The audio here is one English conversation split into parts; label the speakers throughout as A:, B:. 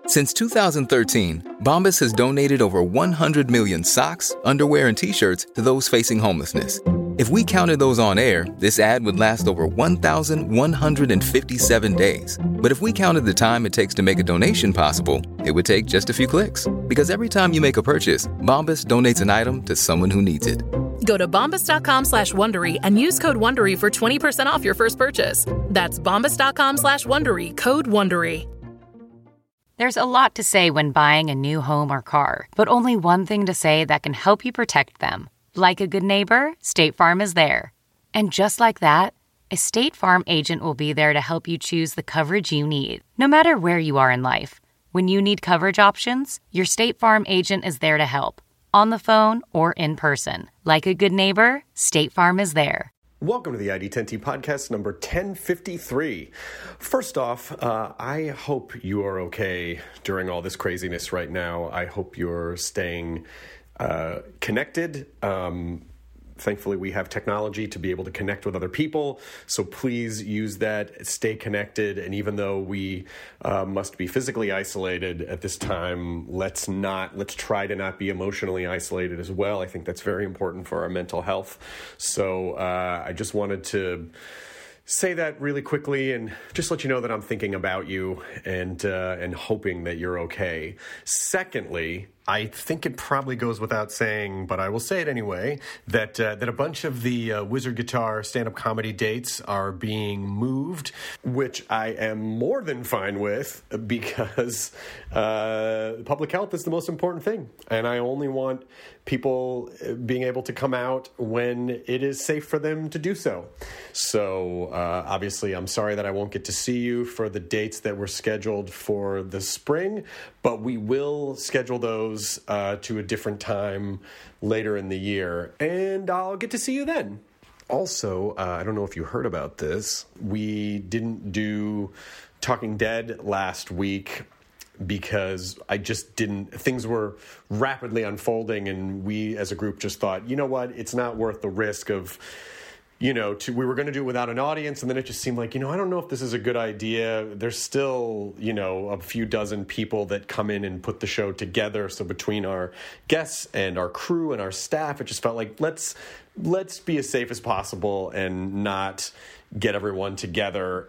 A: Since 2013, Bombas has donated over 100 million socks, underwear, and T-shirts to those facing homelessness. If we counted those on air, this ad would last over 1,157 days. But if we counted the time it takes to make a donation possible, it would take just a few clicks. Because every time you make a purchase, Bombas donates an item to someone who needs it.
B: Go to bombas.com/Wondery and use code Wondery for 20% off your first purchase. That's bombas.com/Wondery, code Wondery.
C: There's a lot to say when buying a new home or car, but only one thing to say that can help you protect them. Like a good neighbor, State Farm is there. And just like that, a State Farm agent will be there to help you choose the coverage you need, no matter where you are in life. When you need coverage options, your State Farm agent is there to help, on the phone or in person. Like a good neighbor, State Farm is there.
D: Welcome to the ID10T podcast number 1053. First off, I hope you are okay during all this craziness right now. I hope you're staying connected. Thankfully, we have technology to be able to connect with other people. So please use that, stay connected. And even though we must be physically isolated at this time, let's try to not be emotionally isolated as well. I think that's very important for our mental health. So I just wanted to say that really quickly and just let you know that I'm thinking about you and hoping that you're okay. Secondly, I think it probably goes without saying, but I will say it anyway, that a bunch of the Wizard Guitar stand-up comedy dates are being moved, which I am more than fine with because public health is the most important thing. And I only want people being able to come out when it is safe for them to do so. So obviously, I'm sorry that I won't get to see you for the dates that were scheduled for the spring, but we will schedule those to a different time later in the year, and I'll get to see you then. Also, I don't know if you heard about this. We didn't do Talking Dead last week because things were rapidly unfolding, and we as a group just thought, you know what, it's not worth the risk of, we were going to do it without an audience, and then it just seemed like, I don't know if this is a good idea. There's still, a few dozen people that come in and put the show together. So between our guests and our crew and our staff, it just felt like let's be as safe as possible and not get everyone together.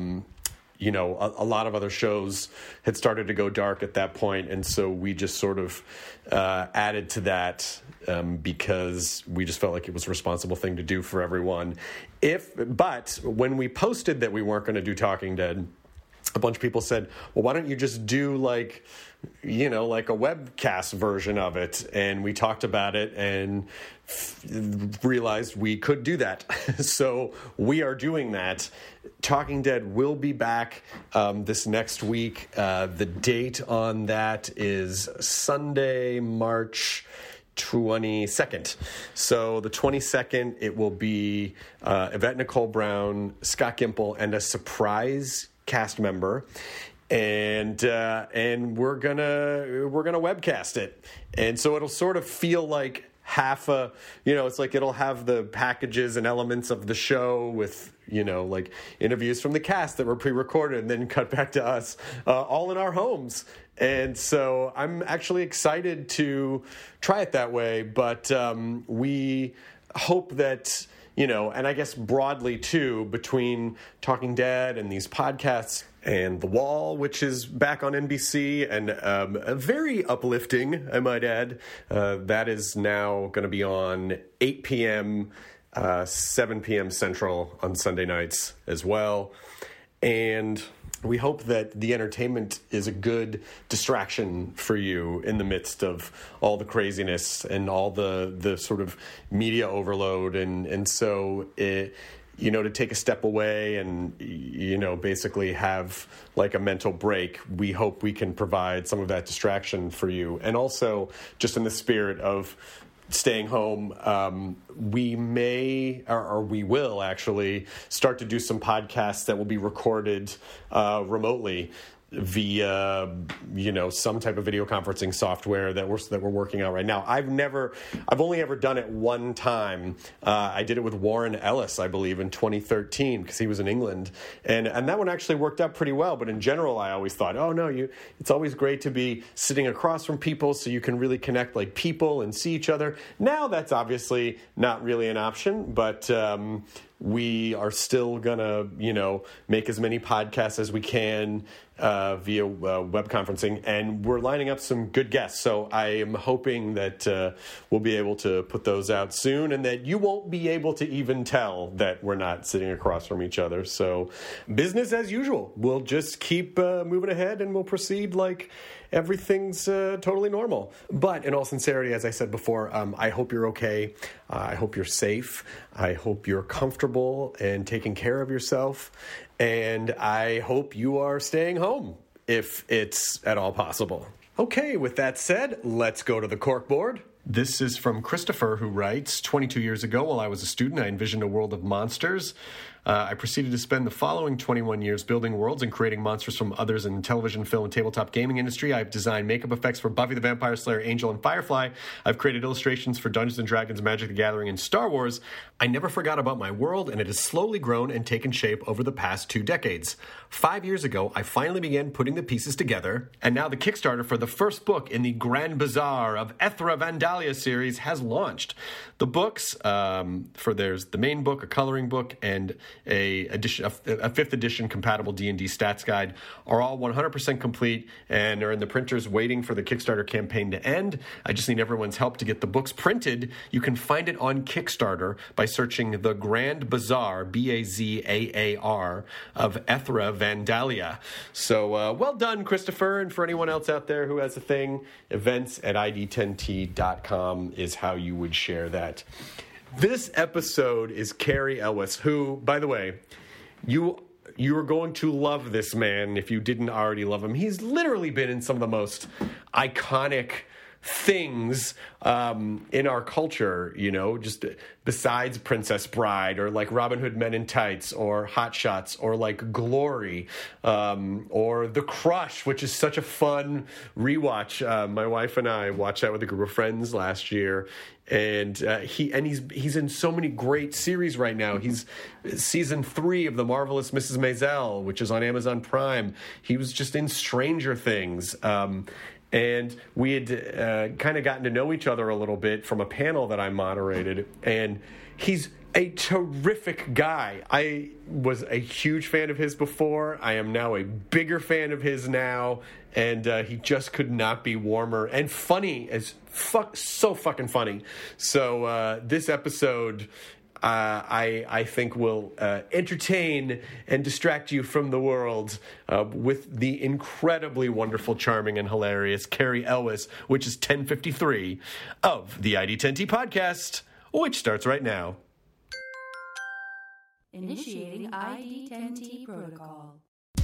D: A lot of other shows had started to go dark at that point, and so we just sort of added to that because we just felt like it was a responsible thing to do for everyone. But when we posted that we weren't going to do Talking Dead, a bunch of people said, well, why don't you just do like a webcast version of it? And we talked about it and realized we could do that. So we are doing that. Talking Dead will be back this next week. The date on that is Sunday, March 22nd. So the 22nd, it will be Yvette Nicole Brown, Scott Gimple, and a surprise cast member. And we're gonna webcast it. And so it'll sort of feel like it's like it'll have the packages and elements of the show with, like interviews from the cast that were pre-recorded and then cut back to us, all in our homes. And so I'm actually excited to try it that way. But we hope that, and I guess broadly too, between Talking Dead and these podcasts and The Wall, which is back on NBC, and a very uplifting, I might add, that is now going to be on 8 p.m., 7 p.m. Central on Sunday nights as well. And we hope that the entertainment is a good distraction for you in the midst of all the craziness and all the sort of media overload. And so to take a step away and, basically have like a mental break, we hope we can provide some of that distraction for you. And also, just in the spirit of staying home, we may, or we will actually start to do some podcasts that will be recorded remotely. via, some type of video conferencing software that we're working on right now. I've only ever done it one time. I did it with Warren Ellis, I believe, in 2013 because he was in England, and that one actually worked out pretty well. But in general, I always thought, it's always great to be sitting across from people so you can really connect like people and see each other. Now that's obviously not really an option, but we are still gonna, make as many podcasts as we can via web conferencing, and we're lining up some good guests. So I am hoping that we'll be able to put those out soon, and that you won't be able to even tell that we're not sitting across from each other. So business as usual. We'll just keep moving ahead, and we'll proceed like everything's totally normal. But in all sincerity, as I said before, I hope you're okay. I hope you're safe. I hope you're comfortable and taking care of yourself. And I hope you are staying home if it's at all possible. Okay, with that said, let's go to the corkboard. This is from Christopher, who writes, 22 years ago, while I was a student, I envisioned a world of monsters. I proceeded to spend the following 21 years building worlds and creating monsters from others in the television, film, and tabletop gaming industry. I've designed makeup effects for Buffy the Vampire Slayer, Angel, and Firefly. I've created illustrations for Dungeons & Dragons, Magic the Gathering, and Star Wars. I never forgot about my world, and it has slowly grown and taken shape over the past 2 decades. 5 years ago, I finally began putting the pieces together, and now the Kickstarter for the first book in the Grand Bazaar of Ethra Vandalia series has launched. The books, there's the main book, a coloring book, and a 5th edition compatible D&D stats guide are all 100% complete and are in the printers waiting for the Kickstarter campaign to end. I just need everyone's help to get the books printed. You can find it on Kickstarter by searching the Grand Bazaar, Bazaar, of Ethra Vandalia. So well done, Christopher, and for anyone else out there who has a thing, events at id10t.com is how you would share that. This episode is Cary Elwes, who, by the way, you are going to love this man if you didn't already love him. He's literally been in some of the most iconic things in our culture, just besides Princess Bride or like Robin Hood Men in Tights or Hot Shots or like Glory or The Crush, which is such a fun rewatch. My wife and I watched that with a group of friends last year. And he's in so many great series right now. He's season 3 of The Marvelous Mrs. Maisel, which is on Amazon Prime. He was just in Stranger Things. And we had kind of gotten to know each other a little bit from a panel that I moderated. And he's a terrific guy. I was a huge fan of his before. I am now a bigger fan of his now. And he just could not be warmer and funny as fuck. So fucking funny. So this episode, I think will entertain and distract you from the world with the incredibly wonderful, charming, and hilarious Cary Elwes, which is 1053 of the ID10T podcast, which starts right now.
E: Initiating ID10T protocol.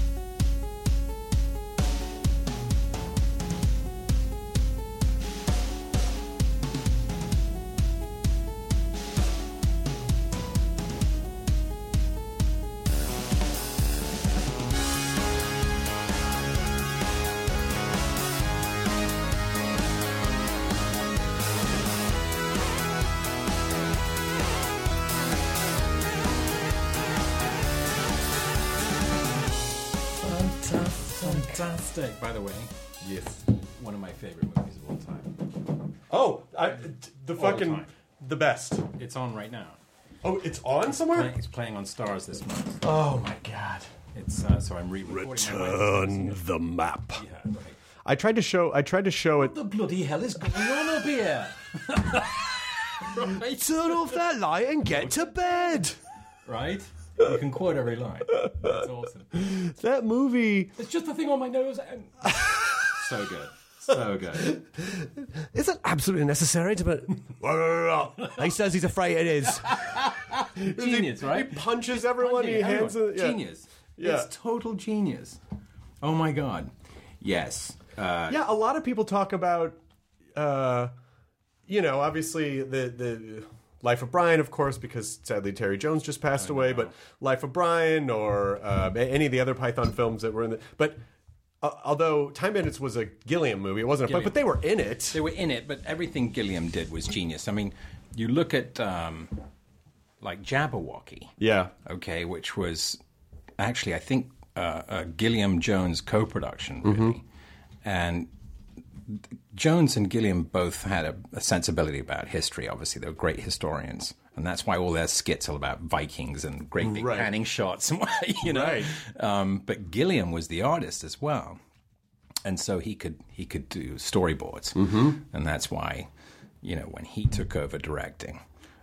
F: Fantastic, by the way.
D: Yes.
F: One of my favorite movies of all time.
D: Oh, the best.
F: It's on right now.
D: Oh, it's on somewhere?
F: It's playing on Stars this month.
D: Oh my god.
F: It's so I'm re-recording
D: Return the map.
F: Yeah, right.
D: I tried to show it.
F: What the bloody hell is going on up here? Right?
D: Turn off that light and get to bed.
F: Right? You can quote every line. That's awesome.
D: That movie.
F: It's just a thing on my nose. And... So good. So good.
G: Is it absolutely necessary to put... He says he's afraid it is.
F: Genius, right?
D: He punches everyone. He hands it. Yeah.
F: Genius.
D: Yeah.
F: It's total genius. Oh my god. Yes.
D: Yeah, a lot of people talk about, obviously the Life of Brian, of course, because sadly Terry Jones just passed away, but Life of Brian or any of the other Python films that were in the... But although Time Bandits was a Gilliam movie, it wasn't a fight, but they were in it.
F: They were in it, but everything Gilliam did was genius. I mean, you look at like Jabberwocky, okay, which was actually I think a Gilliam Jones co-production, really, and Jones and Gilliam both had a sensibility about history. Obviously, they were great historians, and that's why all their skits are about Vikings and great big panning shots, and you know.
D: Right.
F: But Gilliam was the artist as well, and so he could do storyboards, and that's why, you know, when he took over directing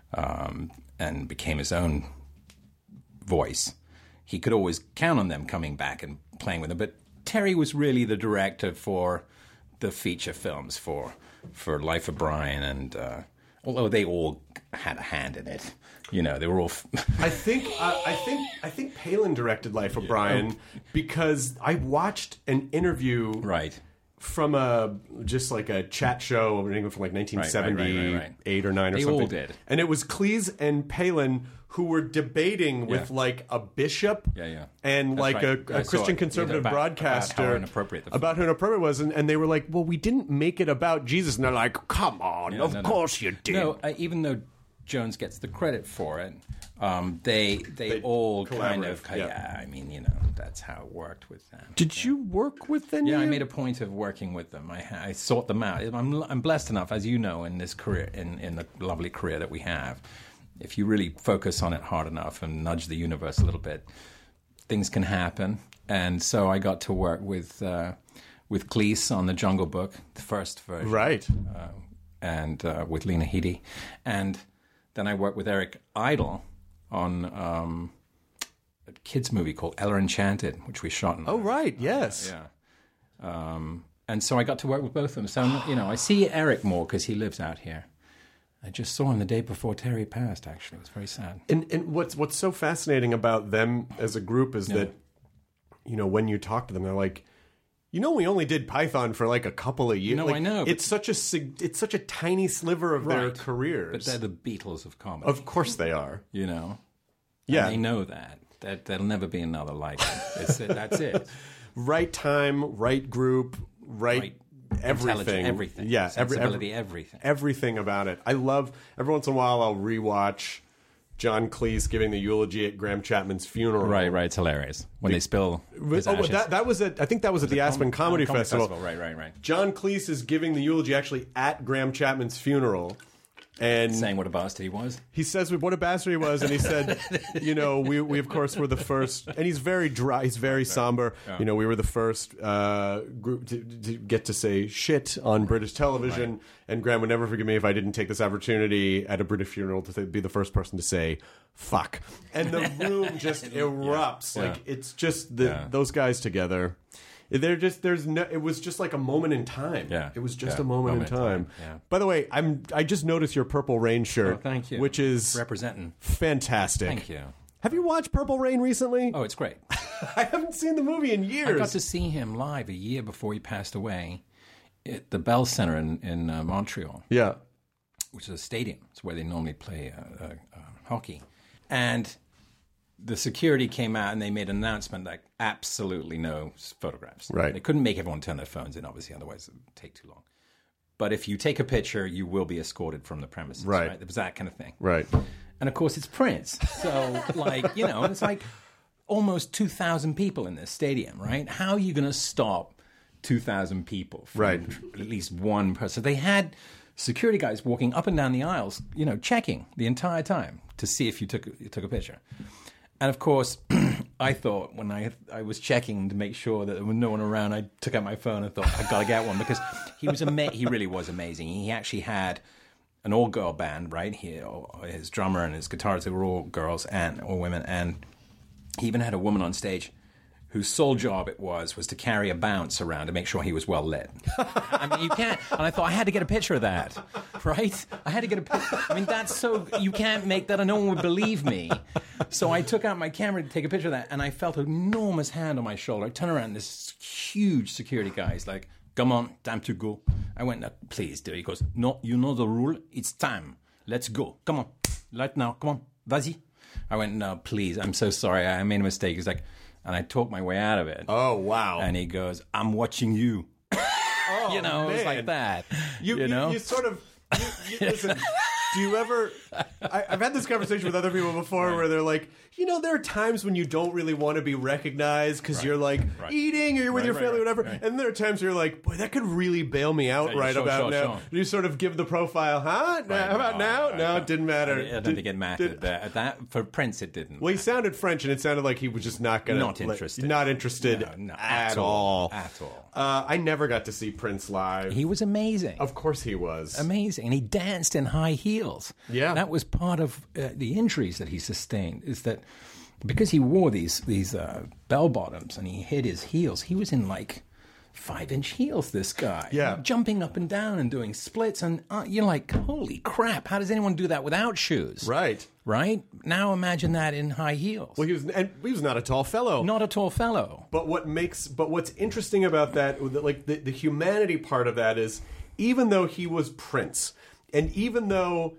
F: and became his own voice, he could always count on them coming back and playing with him. But Terry was really the director for the feature films, for Life of Brian, and although they all had a hand in it, you know, they were all.
D: I think Palin directed Life of Brian because I watched an interview from just like a chat show from like 1978 or 9 or
F: they
D: something.
F: All did.
D: And it was Cleese and Palin who were debating with like a bishop and like a Christian conservative broadcaster about how inappropriate it was, and they were like, well, we didn't make it about Jesus, and they're like, come on, of course you did.
F: No, even though Jones gets the credit for it, they all kind of I mean, you know, that's how it worked with them.
D: Did you work with them?
F: Yeah, I made a point of working with them. I sought them out. I'm blessed enough, as you know, in this career, in the lovely career that we have. If you really focus on it hard enough and nudge the universe a little bit, things can happen. And so I got to work with Cleese on The Jungle Book, the first version, and with Lena Headey, and then I worked with Eric Idle on a kids movie called Ella Enchanted, which we shot in.
D: Yes.
F: And so I got to work with both of them. So, you know, I see Eric more because he lives out here. I just saw him the day before Terry passed, actually. It was very sad.
D: And what's so fascinating about them as a group is that, you know, when you talk to them, they're like, you know, we only did Python for like a couple of years.
F: No,
D: like,
F: I know.
D: It's such a tiny sliver of their careers.
F: But they're the Beatles of comedy.
D: Of course they are.
F: You know?
D: Yeah.
F: And they know that. There'll never be another like it. That's it.
D: Right time, right group, right everything.
F: Everything.
D: Yeah.
F: Sensibility, everything.
D: Everything about it. I love, every once in a while, I'll rewatch John Cleese giving the eulogy at Graham Chapman's funeral.
F: Right. It's hilarious. When they spill his ashes.
D: That was I think that was at the Aspen Comedy Festival.
F: Right.
D: John Cleese is giving the eulogy actually at Graham Chapman's funeral. And
F: saying what a bastard he was.
D: He says what a bastard he was, and he said, you know, we of course were the first, and he's very dry, he's very somber. Yeah. You know, we were the first group to get to say shit on British television, and Graham would never forgive me if I didn't take this opportunity at a British funeral to be the first person to say fuck. And the room just erupts. Like, it's just those guys together. They're just it was just like a moment in time.
F: Yeah,
D: it was just a moment in time. Yeah. By the way, I just noticed your Purple Rain shirt.
F: Oh, thank you.
D: Which is
F: representing
D: fantastic.
F: Thank you.
D: Have you watched Purple Rain recently?
F: Oh, it's great.
D: I haven't seen the movie in years.
F: I got to see him live a year before he passed away at the Bell Center in Montreal.
D: Yeah,
F: which is a stadium. It's where they normally play hockey, and the security came out and they made an announcement like absolutely no photographs.
D: Right.
F: They couldn't make everyone turn their phones in, obviously, otherwise it would take too long. But if you take a picture, you will be escorted from the premises. Right. It was that kind of thing.
D: Right.
F: And of course, it's Prince. So, like, you know, it's like almost 2,000 people in this stadium, right? How are you going to stop 2,000 people from at least one person? They had security guys walking up and down the aisles, you know, checking the entire time to see if you took a picture. And of course, I thought when I was checking to make sure that there was no one around, I took out my phone and thought, I've got to get one, because he really was amazing. He actually had an all-girl band, right? His drummer and his guitarists, they were all girls and all women. And he even had a woman on stage whose sole job it was to carry a bounce around to make sure he was well lit. I mean, you can't. And I thought, I had to get a picture of that, right? I had to get a picture. I mean, that's so, you can't make that, and no one would believe me. So I took out my camera to take a picture of that, and I felt an enormous hand on my shoulder. I turned around, and this huge security guy is like, come on, time to go. I went, no, please do. He goes, no, you know the rule. It's time. Let's go. Come on. Right now. Come on. Vas-y. I went, no, please. I'm so sorry. I made a mistake. He's like, And I talked my way out of it.
D: Oh, wow.
F: And he goes, "I'm watching you."
D: Oh,
F: you know,
D: man.
F: it was like that. You
D: sort of... listen, do you ever... I've had this conversation with other people before where they're like, there are times when you don't really want to be recognized because you're like eating or you're with your family or whatever.
F: Right.
D: And there are times where you're like, boy, that could really bail me out about now.
F: Sure.
D: You sort of give the profile, huh? How about now? No, it didn't matter.
F: I don't think it mattered. That for Prince, it didn't.
D: Well, he sounded French, and it sounded like he was just not interested. Not interested at all.
F: At all.
D: I never got to see Prince live.
F: He was amazing.
D: Of course he was.
F: Amazing. And he danced in high heels.
D: Yeah.
F: That was part of the injuries that he sustained, is that because he wore these bell bottoms and he hid his heels, he was in like 5-inch heels, this guy.
D: Yeah.
F: Jumping up and down and doing splits. And you're like, holy crap, how does anyone do that without shoes?
D: Right.
F: Right? Now imagine that in high heels.
D: Well, he was not a tall fellow.
F: Not a tall fellow.
D: But what's interesting about that, like the humanity part of that is, even though he was Prince, and even though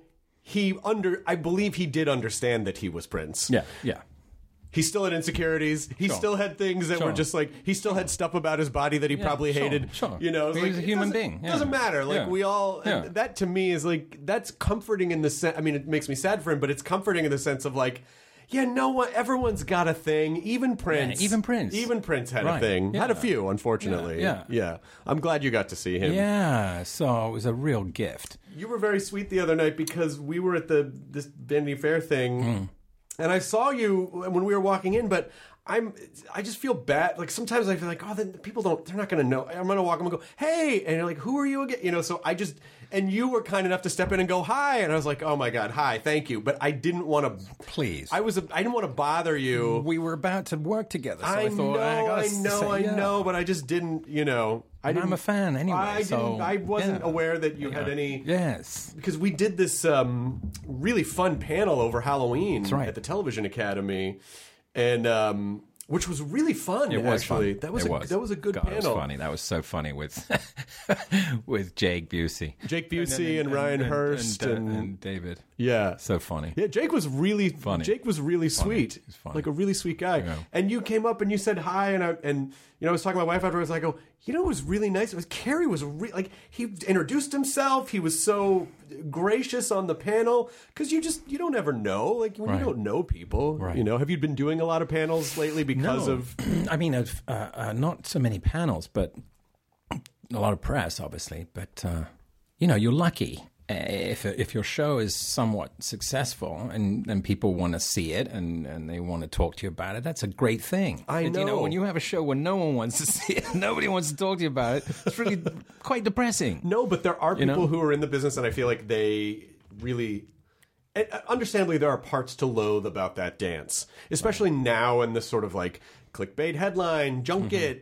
D: I believe he did understand that he was Prince.
F: Yeah.
D: He still had insecurities. He still had things that were just like, he still had stuff about his body that he probably hated.
F: Sure.
D: He was
F: a human being.
D: Doesn't matter. Like we all, and that to me is like, that's comforting in the sense, I mean, it makes me sad for him, but it's comforting in the sense of like, everyone's got a thing. Even Prince.
F: Yeah, even Prince
D: had a thing.
F: Yeah.
D: Had a few, unfortunately.
F: Yeah.
D: I'm glad you got to see him.
F: Yeah, so it was a real gift.
D: You were very sweet the other night because we were at this Vanity Fair thing, and I saw you when we were walking in, but I just feel bad. Like sometimes I feel like, then people they're not going to know. I'm going to walk up and go, "Hey," and you're like, "Who are you again?" So and you were kind enough to step in and go, "Hi," and I was like, "Oh my God, hi, thank you," but I didn't want to.
F: Please,
D: I didn't want to bother you.
F: We were about to work together, so I thought,
D: I know, but I just didn't.
F: I'm a fan anyway.
D: I wasn't aware that you had any.
F: Yes,
D: because we did this really fun panel over Halloween at the Television Academy. And which was really fun.
F: It was
D: actually.
F: Fun.
D: That was a good panel.
F: It was funny. That was so funny with Jake Busey.
D: Jake Busey and Ryan Hurst
F: and David.
D: Yeah,
F: so funny.
D: Yeah, Jake was really
F: funny.
D: Jake was really sweet.
F: He was funny.
D: Like a really sweet guy.
F: Yeah.
D: And you came up and you said hi, and I was talking to my wife afterwards. I go, it was really nice. Carrie was he introduced himself. He was so gracious on the panel because you don't ever know. Like when you don't know people, have you been doing a lot of panels lately because of?
F: I mean, not so many panels, but a lot of press, obviously. But you're lucky. If your show is somewhat successful and people want to see it and they want to talk to you about it, that's a great thing.
D: I know.
F: When you have a show where no one wants to see it, nobody wants to talk to you about it, it's really quite depressing.
D: No, but there are people who are in the business, and I feel like they really... Understandably, there are parts to loathe about that dance, especially now in this sort of like clickbait headline, junket,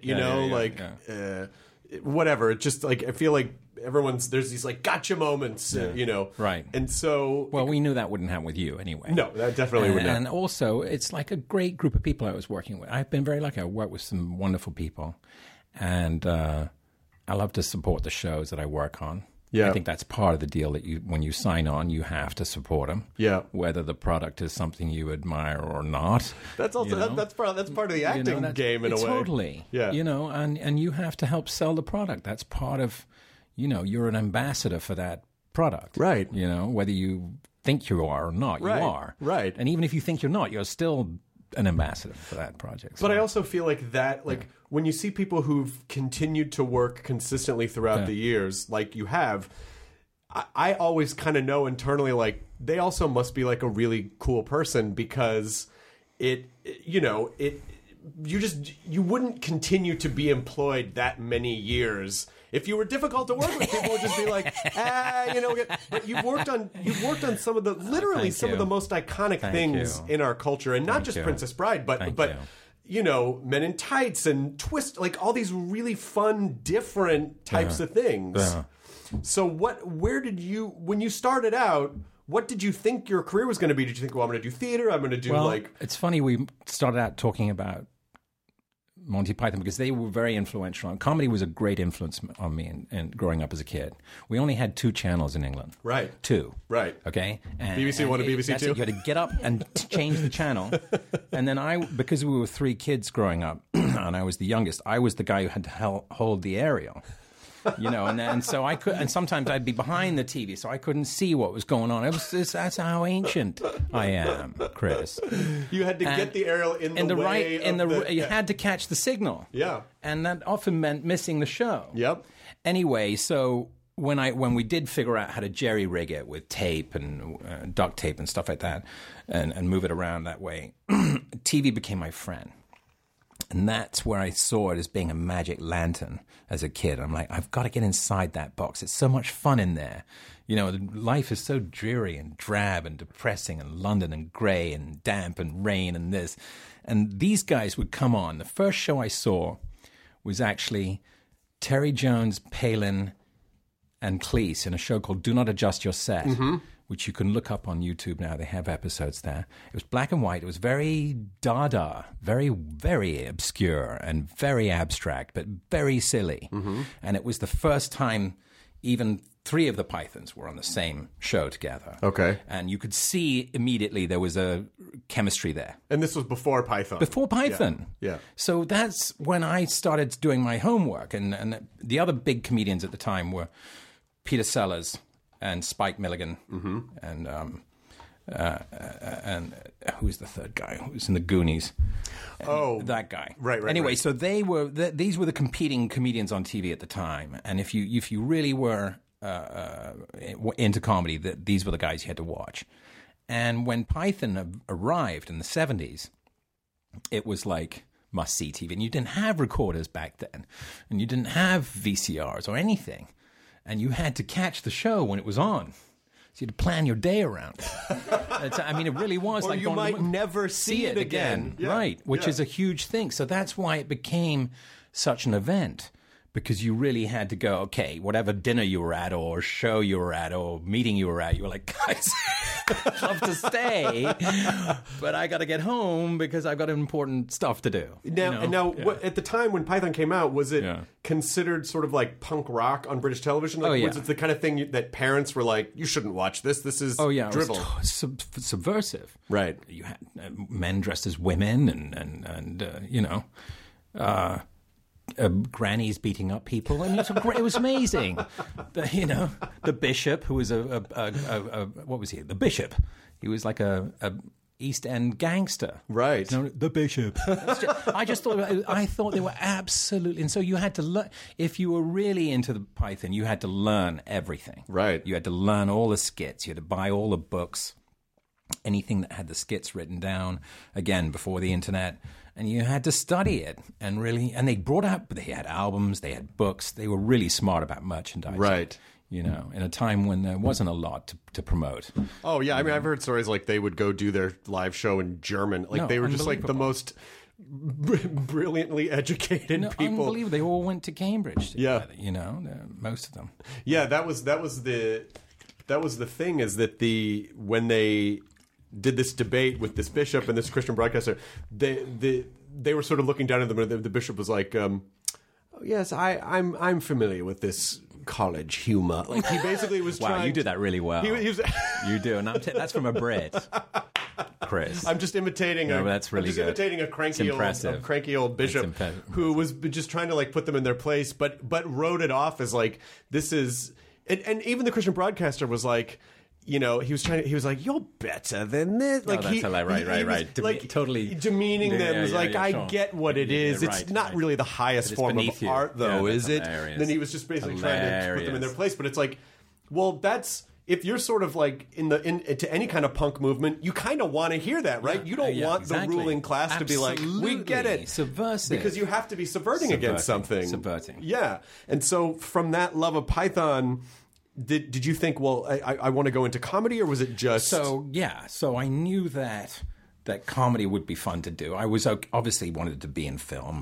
D: whatever. It's just like, I feel like there's these like gotcha moments,
F: Right.
D: And so...
F: Well, we knew that wouldn't happen with you anyway.
D: No, that definitely wouldn't happen.
F: And also, it's like a great group of people I was working with. I've been very lucky. I worked with some wonderful people. And I love to support the shows that I work on.
D: Yeah.
F: I think that's part of the deal that when you sign on, you have to support them.
D: Yeah.
F: Whether the product is something you admire or not.
D: That's also that's part of the acting game in a way.
F: Totally.
D: Yeah.
F: And you have to help sell the product. That's part of, you're an ambassador for that product.
D: Right.
F: Whether you think you are or not, you are.
D: Right.
F: And even if you think you're not, you're still an ambassador for that project.
D: But I also feel like that, when you see people who've continued to work consistently throughout the years, like you have, I always kind of know internally, like, they also must be like a really cool person because you wouldn't continue to be employed that many years. If you were difficult to work with, people would just be like, But you've worked on some of the of the most iconic things in our culture, and not just Princess Bride, but Men in Tights and Twist, like all these really fun, different types of things. So when you started out, what did you think your career was going to be? Did you think, I'm going to do theater? I'm going to do
F: It's funny, we started out talking about Monty Python because they were very influential. Comedy was a great influence on me in growing up as a kid. We only had 2 channels in England.
D: Right. 2.
F: Right. Okay?
D: BBC 1 and BBC 2?
F: You had to get up and change the channel. And then because we were 3 kids growing up, and I was the youngest, I was the guy who had to hold the aerial. And so I could, and sometimes I'd be behind the TV, so I couldn't see what was going on. That's how ancient I am, Chris.
D: You had to get the aerial in the way
F: you had to catch the signal.
D: Yeah,
F: and that often meant missing the show.
D: Yep.
F: Anyway, so when we did figure out how to jerry rig it with tape and duct tape and stuff like that, and move it around that way, TV became my friend. And that's where I saw it as being a magic lantern as a kid. I'm like, I've got to get inside that box. It's so much fun in there. Life is so dreary and drab and depressing and London and grey and damp and rain and this. And these guys would come on. The first show I saw was actually Terry Jones, Palin, and Cleese in a show called Do Not Adjust Your Set, which you can look up on YouTube now. They have episodes there. It was black and white. It was very Dada, very, very obscure and very abstract, but very silly. And it was the first time even 3 of the Pythons were on the same show together.
D: Okay.
F: And you could see immediately there was a chemistry there.
D: And this was before Python.
F: Before Python.
D: Yeah.
F: So that's when I started doing my homework. And the other big comedians at the time were Peter Sellers and Spike Milligan, and who's the third guy? Who's in the Goonies? That guy.
D: Right.
F: Anyway, so these were the competing comedians on TV at the time, and if you really were into comedy, these were the guys you had to watch. And when Python arrived in the 70s, it was like must-see TV, and you didn't have recorders back then, and you didn't have VCRs or anything. And you had to catch the show when it was on. So you had to plan your day around it. It really was
D: or
F: like
D: you might never see it again.
F: Yeah. Right, which is a huge thing. So that's why it became such an event, because you really had to go, okay, whatever dinner you were at or show you were at or meeting you were at, you were like, guys, I'd love to stay, but I got to get home because I've got important stuff to do.
D: Now, at the time when Python came out, was it considered sort of like punk rock on British television? Was it the kind of thing that parents were like, you shouldn't watch this? This is drivel.
F: It was subversive.
D: Right.
F: You had men dressed as women and grannies beating up people. It was amazing. The bishop, who was what was he? The bishop. He was like a East End gangster.
D: Right.
F: The bishop. I thought they were absolutely. And so you had to learn. If you were really into the Python, you had to learn everything.
D: Right.
F: You had to learn all the skits. You had to buy all the books. Anything that had the skits written down, again, before the internet. And you had to study it and they had albums, they had books, they were really smart about merchandising.
D: Right.
F: In a time when there wasn't a lot to promote.
D: Oh, yeah. I've heard stories like they would go do their live show in German. They were just like the most brilliantly educated people.
F: Unbelievable. They all went to Cambridge together, most of them.
D: Yeah, that was the thing, is that when they did this debate with this bishop and this Christian broadcaster, they were sort of looking down at them, and the bishop was like, yes, I'm familiar with this college humor. Like, he basically was
F: wow,
D: trying.
F: You did that really well.
D: He was
F: you do, and that's from a Brit, Chris.
D: I'm just imitating.
F: That's really good.
D: Imitating a cranky old bishop who was just trying to like put them in their place, but wrote it off as like, this is, and even the Christian broadcaster was like, he was like, you're better than this. Like,
F: right. Totally
D: demeaning them. Was like, I
F: sure.
D: get what it is. It's not really the highest form of art, though, is it?
F: Hilarious.
D: Then he was just basically trying to put them in their place. But it's like, well, if you're sort of like into any kind of punk movement, you kind of want to hear that, right? You don't want the ruling class to be like, we get it.
F: Subversive.
D: Because you have to be subverting against something.
F: Subverting.
D: Yeah. And so from that love of Python, did you think, well, I want to go into comedy, or was it just...
F: So I knew that comedy would be fun to do. I was obviously wanted to be in film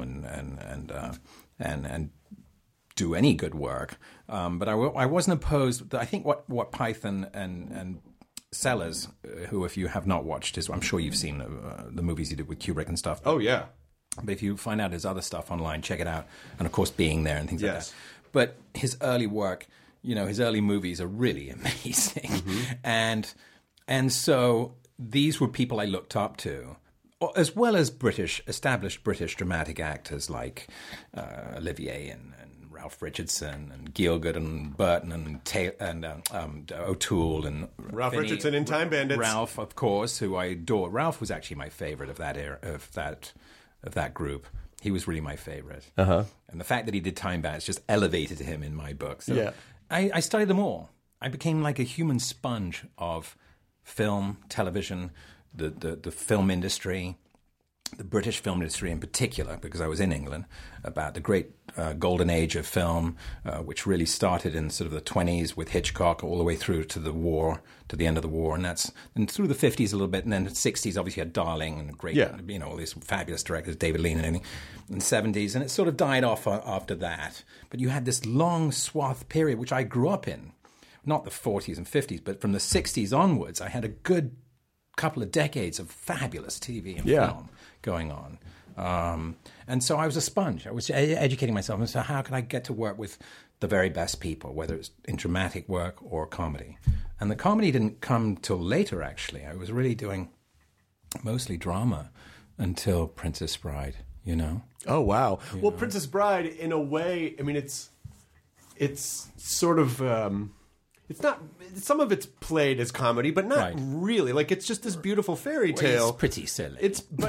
F: and do any good work, but I wasn't opposed. I think what Python and Sellers, who, if you have not watched, I'm sure you've seen the movies he did with Kubrick and stuff.
D: Oh, yeah.
F: But if you find out his other stuff online, check it out. And, of course, Being There and things like that. But his early work, his early movies are really amazing. Mm-hmm. And so these were people I looked up to, as well as established British dramatic actors like Olivier and Ralph Richardson and Gielgud and Burton and O'Toole and
D: Ralph Richardson in Time Bandits.
F: Ralph, of course, who I adore. Ralph was actually my favorite of that era, of that group. He was really my favorite. And the fact that he did Time Bandits just elevated him in my book. So I studied them all. I became like a human sponge of film, television, the film industry, the British film industry in particular, because I was in England, about the great golden age of film, which really started in sort of the 20s with Hitchcock all the way through to the war, to the end of the war. And through the 50s a little bit, and then the 60s obviously had Darling and great, all these fabulous directors, David Lean and everything, and 70s. And it sort of died off after that. But you had this long swath period, which I grew up in, not the 40s and 50s, but from the 60s onwards, I had a good couple of decades of fabulous TV and film going on. And so I was a sponge. I was educating myself. And so how could I get to work with the very best people, whether it's in dramatic work or comedy? And the comedy didn't come till later, actually. I was really doing mostly drama until Princess Bride,
D: Oh, wow. Well, Princess Bride, in a way, I mean, it's sort of... it's not. Some of it's played as comedy, but not really. Like, it's just this beautiful fairy tale.
F: It's pretty silly.
D: But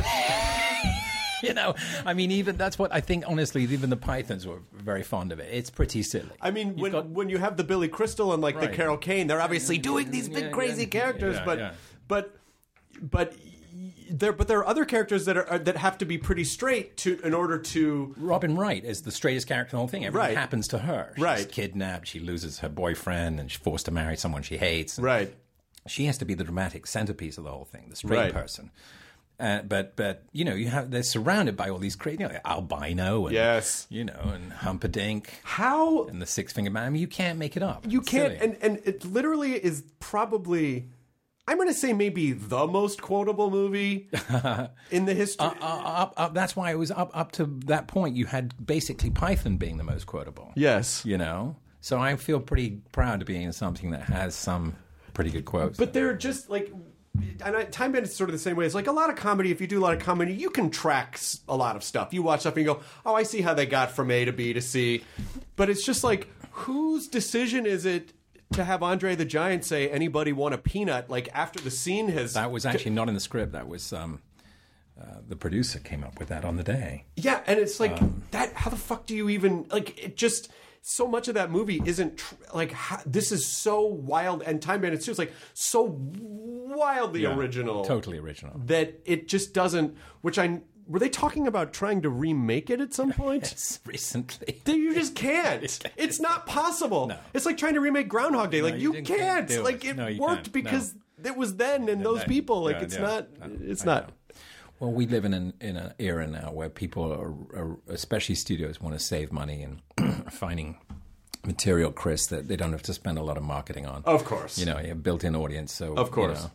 F: I mean, even that's what I think. Honestly, even the Pythons were very fond of it. It's pretty silly.
D: I mean, when you have the Billy Crystal and the Carol Kane, they're obviously doing these big crazy characters, but there are other characters that have to be pretty straight in order to.
F: Robin Wright is the straightest character in the whole thing. Everything happens to her. She's kidnapped. She loses her boyfriend, and she's forced to marry someone she hates.
D: Right.
F: She has to be the dramatic centerpiece of the whole thing, the straight person. But they're surrounded by all these crazy, Albino, and and Humperdinck, and the Six Finger Man. I mean, you can't make it up.
D: You can't, and it literally is probably. I'm going to say maybe the most quotable movie in the history.
F: That's why it was up to that point. You had basically Python being the most quotable.
D: Yes.
F: So I feel pretty proud to be in something that has some pretty good quotes.
D: But they're just like... And Time Bandits is sort of the same way. It's like a lot of comedy. If you do a lot of comedy, you can track a lot of stuff. You watch stuff and you go, oh, I see how they got from A to B to C. But it's just like, whose decision is it to have Andre the Giant say, anybody want a peanut, like after the scene has...
F: That was actually not in the script. That was... the producer came up with that on the day.
D: Yeah, and it's like, that. How the fuck do you even... Like, it just... So much of that movie isn't... this is so wild, and Time Bandits too is like so wildly original.
F: Totally original.
D: That it just doesn't... Were they talking about trying to remake it at some point?
F: Yes, recently.
D: You just can't. It's not possible. No. It's like trying to remake Groundhog Day. Like, you can't. Like, it worked because it was then and those people. Like, it's not. It's not.
F: Well, we live in an era now where people are, especially studios, want to save money and finding material, Chris, that they don't have to spend a lot of marketing on.
D: Of course.
F: You have built-in audience. So,
D: of course.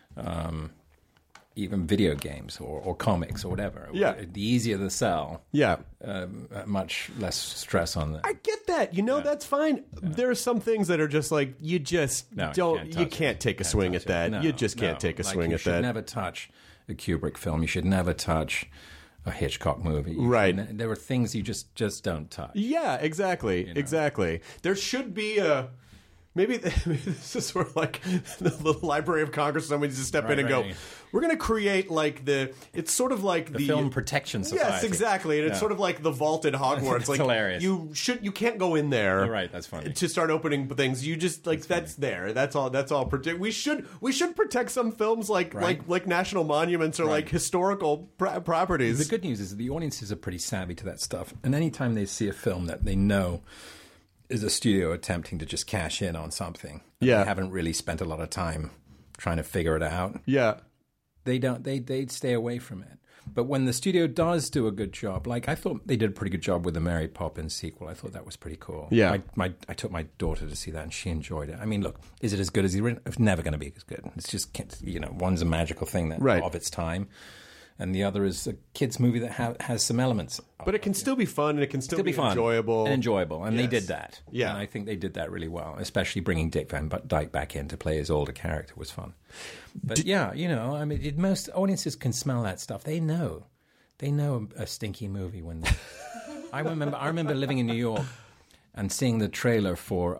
F: Even video games or comics or whatever.
D: Yeah.
F: The easier the sell.
D: Yeah.
F: Much less stress on that.
D: I get that. That's fine. Yeah. There are some things that are just like, you just you can't take a swing at that. You just can't take a swing at that. You
F: should never touch a Kubrick film. You should never touch a Hitchcock movie.
D: Right.
F: There are things you just don't touch.
D: Yeah, exactly. Exactly. There should be a... Maybe this is sort of like the little Library of Congress. Someone needs to step in and go, we're going to create like it's sort of like
F: the Film Protection Society.
D: Yes, exactly. And it's sort of like the vault at Hogwarts.
F: It's
D: like,
F: hilarious.
D: You can't go in there.
F: You're right, that's funny.
D: To start opening things. You just like, that's there. That's all. We should protect some films like national monuments or like historical properties.
F: The good news is that the audiences are pretty savvy to that stuff. And anytime they see a film that they know is a studio attempting to just cash in on something. They haven't really spent a lot of time trying to figure it out.
D: Yeah.
F: They'd stay away from it. But when the studio does do a good job, like I thought they did a pretty good job with the Mary Poppins sequel. I thought that was pretty cool.
D: Yeah.
F: I took my daughter to see that and she enjoyed it. I mean, look, is it as good as the original? It's never going to be as good. It's just, one's a magical thing that of its time. and the other is a kids movie that has some elements.
D: But it can still be fun, and it can still be
F: fun
D: enjoyable.
F: And they
D: Yes.
F: did that.
D: Yeah.
F: And I think they did that really well, especially bringing Dick Van Dyke back in to play his older character was fun. But I mean, most audiences can smell that stuff. They know a stinky movie when they... I remember living in New York and seeing the trailer for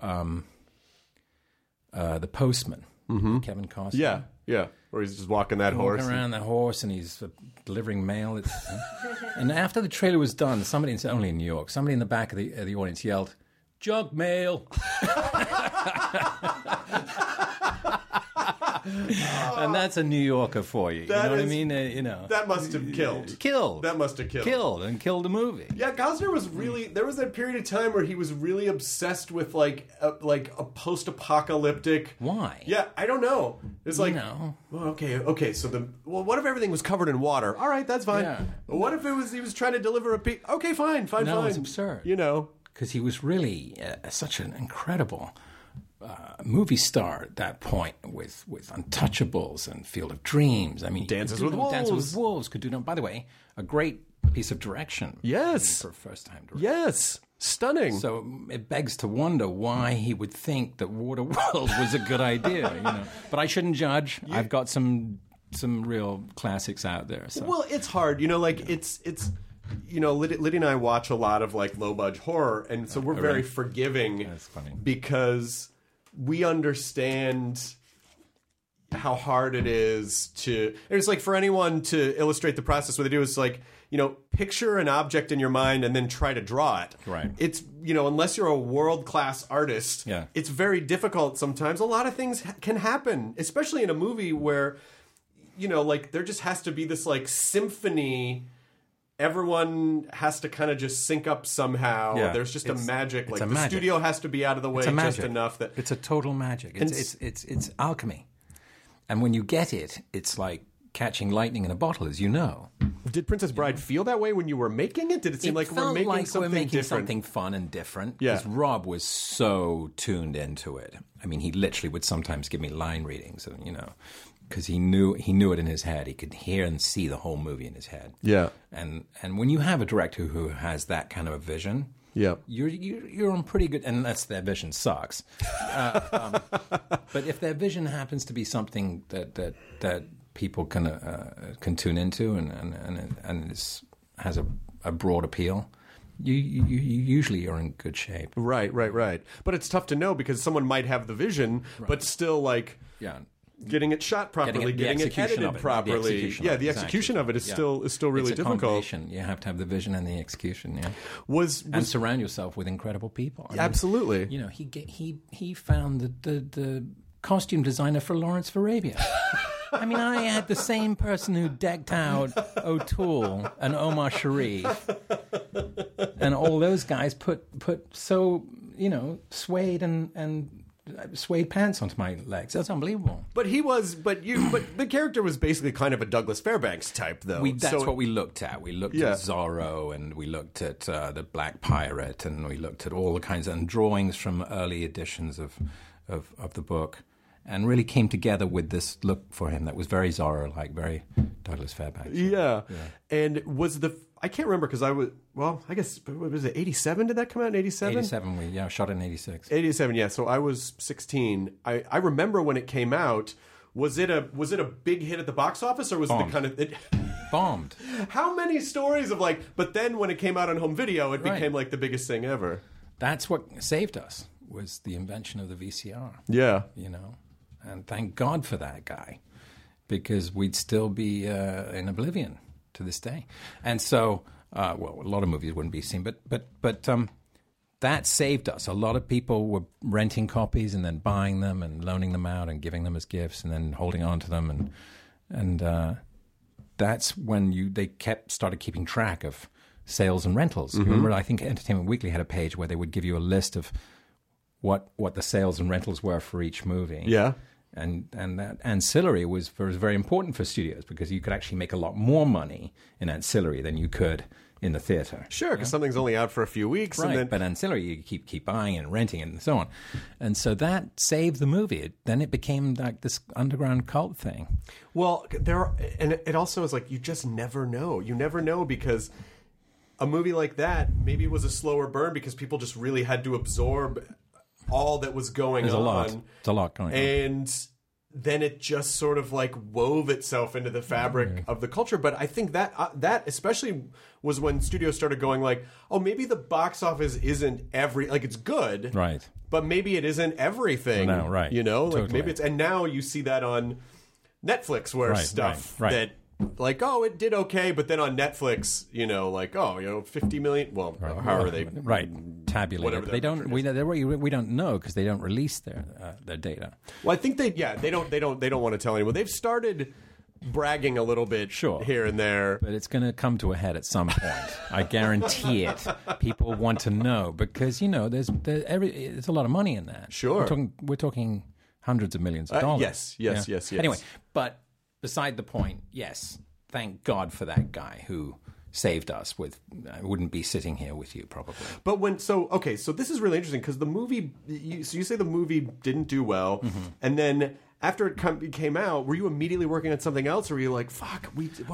F: The Postman, Kevin Costner.
D: Yeah. Or he's just walking that horse.
F: Walking around the horse and he's delivering mail. And after the trailer was done, it's only in New York, somebody in the back of the audience yelled, "Junk mail." And that's a New Yorker for you. You know what I mean?
D: That must have killed. That must have killed
F: the movie.
D: Yeah, Costner was really... There was that period of time where he was really obsessed with, like a post-apocalyptic...
F: Why?
D: Yeah, I don't know. It's like...
F: Well,
D: okay, so what if everything was covered in water? All right, that's fine.
F: Yeah.
D: But what if he was trying to deliver a piece? Okay, fine.
F: No, it's absurd. Because he was really such an incredible... movie star at that point with Untouchables and Field of Dreams. I mean,
D: Dances with Wolves
F: could do no. By the way, a great piece of direction.
D: Yes,
F: for a first-time director.
D: Yes, stunning.
F: So it begs to wonder why he would think that Waterworld was a good idea. But I shouldn't judge. I've got some real classics out there. So.
D: Well, it's hard. It's. Liddy and I watch a lot of like low-budget horror, and so we're very forgiving.
F: That's funny.
D: Because we understand how hard it is to... It's like for anyone to illustrate the process, what they do is like, picture an object in your mind and then try to draw it.
F: Right.
D: It's, unless you're a world-class artist, it's very difficult sometimes. A lot of things can happen, especially in a movie where, there just has to be this like symphony... Everyone has to kind of just sync up somehow. Yeah, there's just a magic. Like the studio has to be out of the way just enough that
F: it's a total magic. It's alchemy, and when you get it, it's like catching lightning in a bottle, as you know.
D: Did Princess Bride feel that way when you were making it? Did it seem like we're making something different?
F: Something fun and different? Yeah. Because Rob was so tuned into it. I mean, he literally would sometimes give me line readings, and because he knew it in his head. He could hear and see the whole movie in his head. Yeah. And when you have a director who has that kind of a vision, you're on pretty good. Unless their vision sucks. But if their vision happens to be something that people can tune into and has a broad appeal, you usually are in good shape.
D: Right. But it's tough to know because someone might have the vision, but still like getting it shot properly, getting it edited properly. The execution of it is still really difficult.
F: You have to have the vision and the execution. Yeah,
D: and
F: surround yourself with incredible people.
D: Absolutely.
F: He found the costume designer for Lawrence of Arabia. I mean, I had the same person who decked out O'Toole and Omar Sharif, and all those guys put suede and suede pants onto my legs. That's unbelievable.
D: But the character was basically kind of a Douglas Fairbanks type, though.
F: That's what we looked at. We looked at Zorro, and we looked at the Black Pirate, and we looked at all the kinds of drawings from early editions of the book, and really came together with this look for him that was very Zorro-like, very Douglas Fairbanks.
D: Yeah. And I can't remember because I guess, was it 87? Did that come out in 87?
F: 87, we shot it in 86.
D: 87, yeah. So I was 16. I remember when it came out. Was it a big hit at the box office, or was it the kind of...
F: Bombed.
D: How many stories of but then when it came out on home video, it became like the biggest thing ever.
F: That's what saved us, was the invention of the VCR.
D: Yeah.
F: And thank God for that guy, because we'd still be in oblivion to this day. And so, a lot of movies wouldn't be seen, but that saved us. A lot of people were renting copies and then buying them and loaning them out and giving them as gifts and then holding on to them, and that's when they started keeping track of sales and rentals. Mm-hmm. Remember, I think Entertainment Weekly had a page where they would give you a list of what the sales and rentals were for each movie. Yeah. And that ancillary was very important for studios, because you could actually make a lot more money in ancillary than you could in the theater.
D: Sure, because something's only out for a few weeks.
F: Right,
D: And then,
F: but ancillary, you keep buying and renting and so on. And so that saved the movie. Then it became like this underground cult thing.
D: well, and it also is like you just never know. You never know because a movie like that, maybe it was a slower burn because people just really had to absorb all that was going
F: There's
D: on.
F: a lot going on.
D: And then it just sort of like wove itself into the fabric of the culture. But I think that especially was when studios started going like, oh, maybe the box office isn't it's good,
F: Right.
D: but maybe it isn't everything.
F: No, right.
D: You know, like
F: Totally.
D: maybe it's, and now you see that on Netflix where
F: Right,
D: stuff
F: right.
D: that like, oh, it did okay, but then on Netflix, you know, like, oh, you know, 50 million. Well, however they
F: tabulate
D: whatever
F: it. They don't. We don't know because they don't release their data.
D: Well, I think they don't want to tell anyone. They've started bragging a little bit here and there.
F: But it's going to come to a head at some point. I guarantee it. People want to know because there's a lot of money in that.
D: Sure,
F: we're talking hundreds of millions of dollars.
D: Yes.
F: Anyway, but beside the point, yes, thank God for that guy who saved us. I wouldn't be sitting here with you probably.
D: But so this is really interesting because the movie. You say the movie didn't do well, and then after it came out, were you immediately working on something else, or were you like, "Fuck,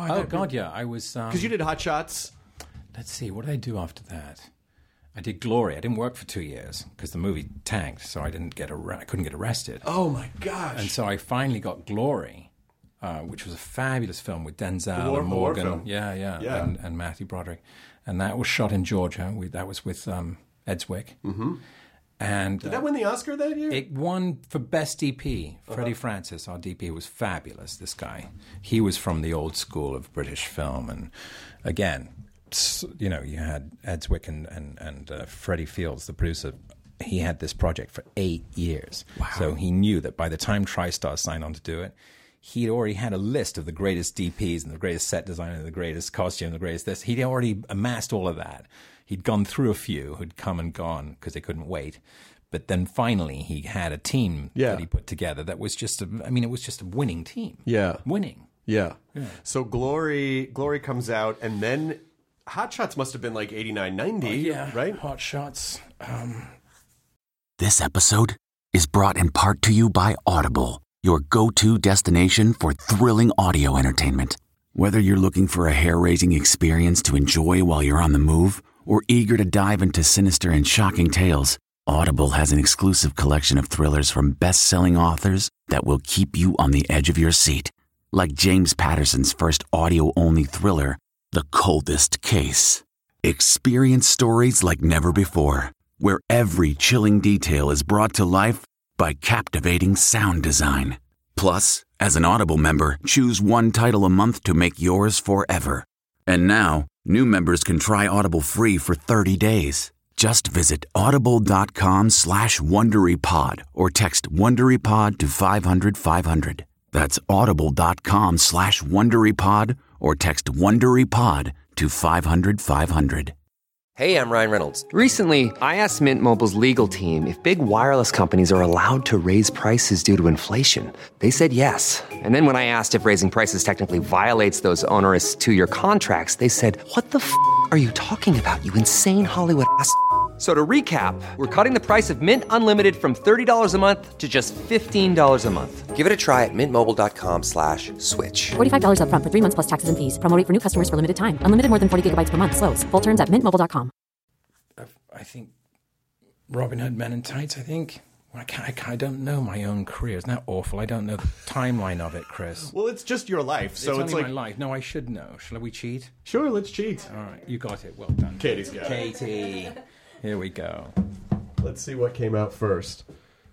F: I was
D: because you did Hot Shots."
F: Let's see, what did I do after that? I did Glory. I didn't work for 2 years because the movie tanked, so I couldn't get arrested.
D: Oh my gosh!
F: And so I finally got Glory, which was a fabulous film with Denzel and Morgan, and Matthew Broderick, and that was shot in Georgia. That was with Ed Zwick. Mm-hmm. And
D: did that win the Oscar that year?
F: It won for Best DP. Freddie Francis, our DP, was fabulous. This guy, he was from the old school of British film, and again, you had Ed Zwick and Freddie Fields, the producer. He had this project for 8 years, so he knew that by the time TriStar signed on to do it, he'd already had a list of the greatest DPs and the greatest set design and the greatest costume, the greatest this. He'd already amassed all of that. He'd gone through a few who'd come and gone because they couldn't wait. But then finally he had a team that he put together that was just it was just a winning team.
D: Yeah.
F: Winning.
D: Yeah. So Glory comes out, and then Hot Shots must have been like 89, 90, right?
F: Hot Shots.
H: This episode is brought in part to you by Audible, your go-to destination for thrilling audio entertainment. Whether you're looking for a hair-raising experience to enjoy while you're on the move, or eager to dive into sinister and shocking tales, Audible has an exclusive collection of thrillers from best-selling authors that will keep you on the edge of your seat. Like James Patterson's first audio-only thriller, The Coldest Case. Experience stories like never before, where every chilling detail is brought to life by captivating sound design. Plus, as an Audible member, choose one title a month to make yours forever. And now, new members can try Audible free for 30 days. Just visit audible.com/WonderyPod or text WonderyPod to 500-500. That's audible.com/WonderyPod or text WonderyPod to 500-500.
I: Hey, I'm Ryan Reynolds. Recently, I asked Mint Mobile's legal team if big wireless companies are allowed to raise prices due to inflation. They said yes. And then when I asked if raising prices technically violates those onerous 2-year contracts, they said, "What the f*** are you talking about, you insane Hollywood ass?" So to recap, we're cutting the price of Mint Unlimited from $30 a month to just $15 a month. Give it a try at mintmobile.com/switch.
J: $45 up front for 3 months plus taxes and fees. Promo rate for new customers for limited time. Unlimited more than 40 gigabytes per month. Slows full terms at mintmobile.com.
F: I think Robin Hood Men in Tights, I think. I don't know my own career. Isn't that awful? I don't know the timeline of it, Chris.
D: Well, it's just your life, so
F: it's
D: like
F: my life. No, I should know. Shall we cheat?
D: Sure, let's cheat.
F: All right, you got it. Well done.
D: Katie's got
F: it. Katie. Here we go.
D: Let's see what came out first.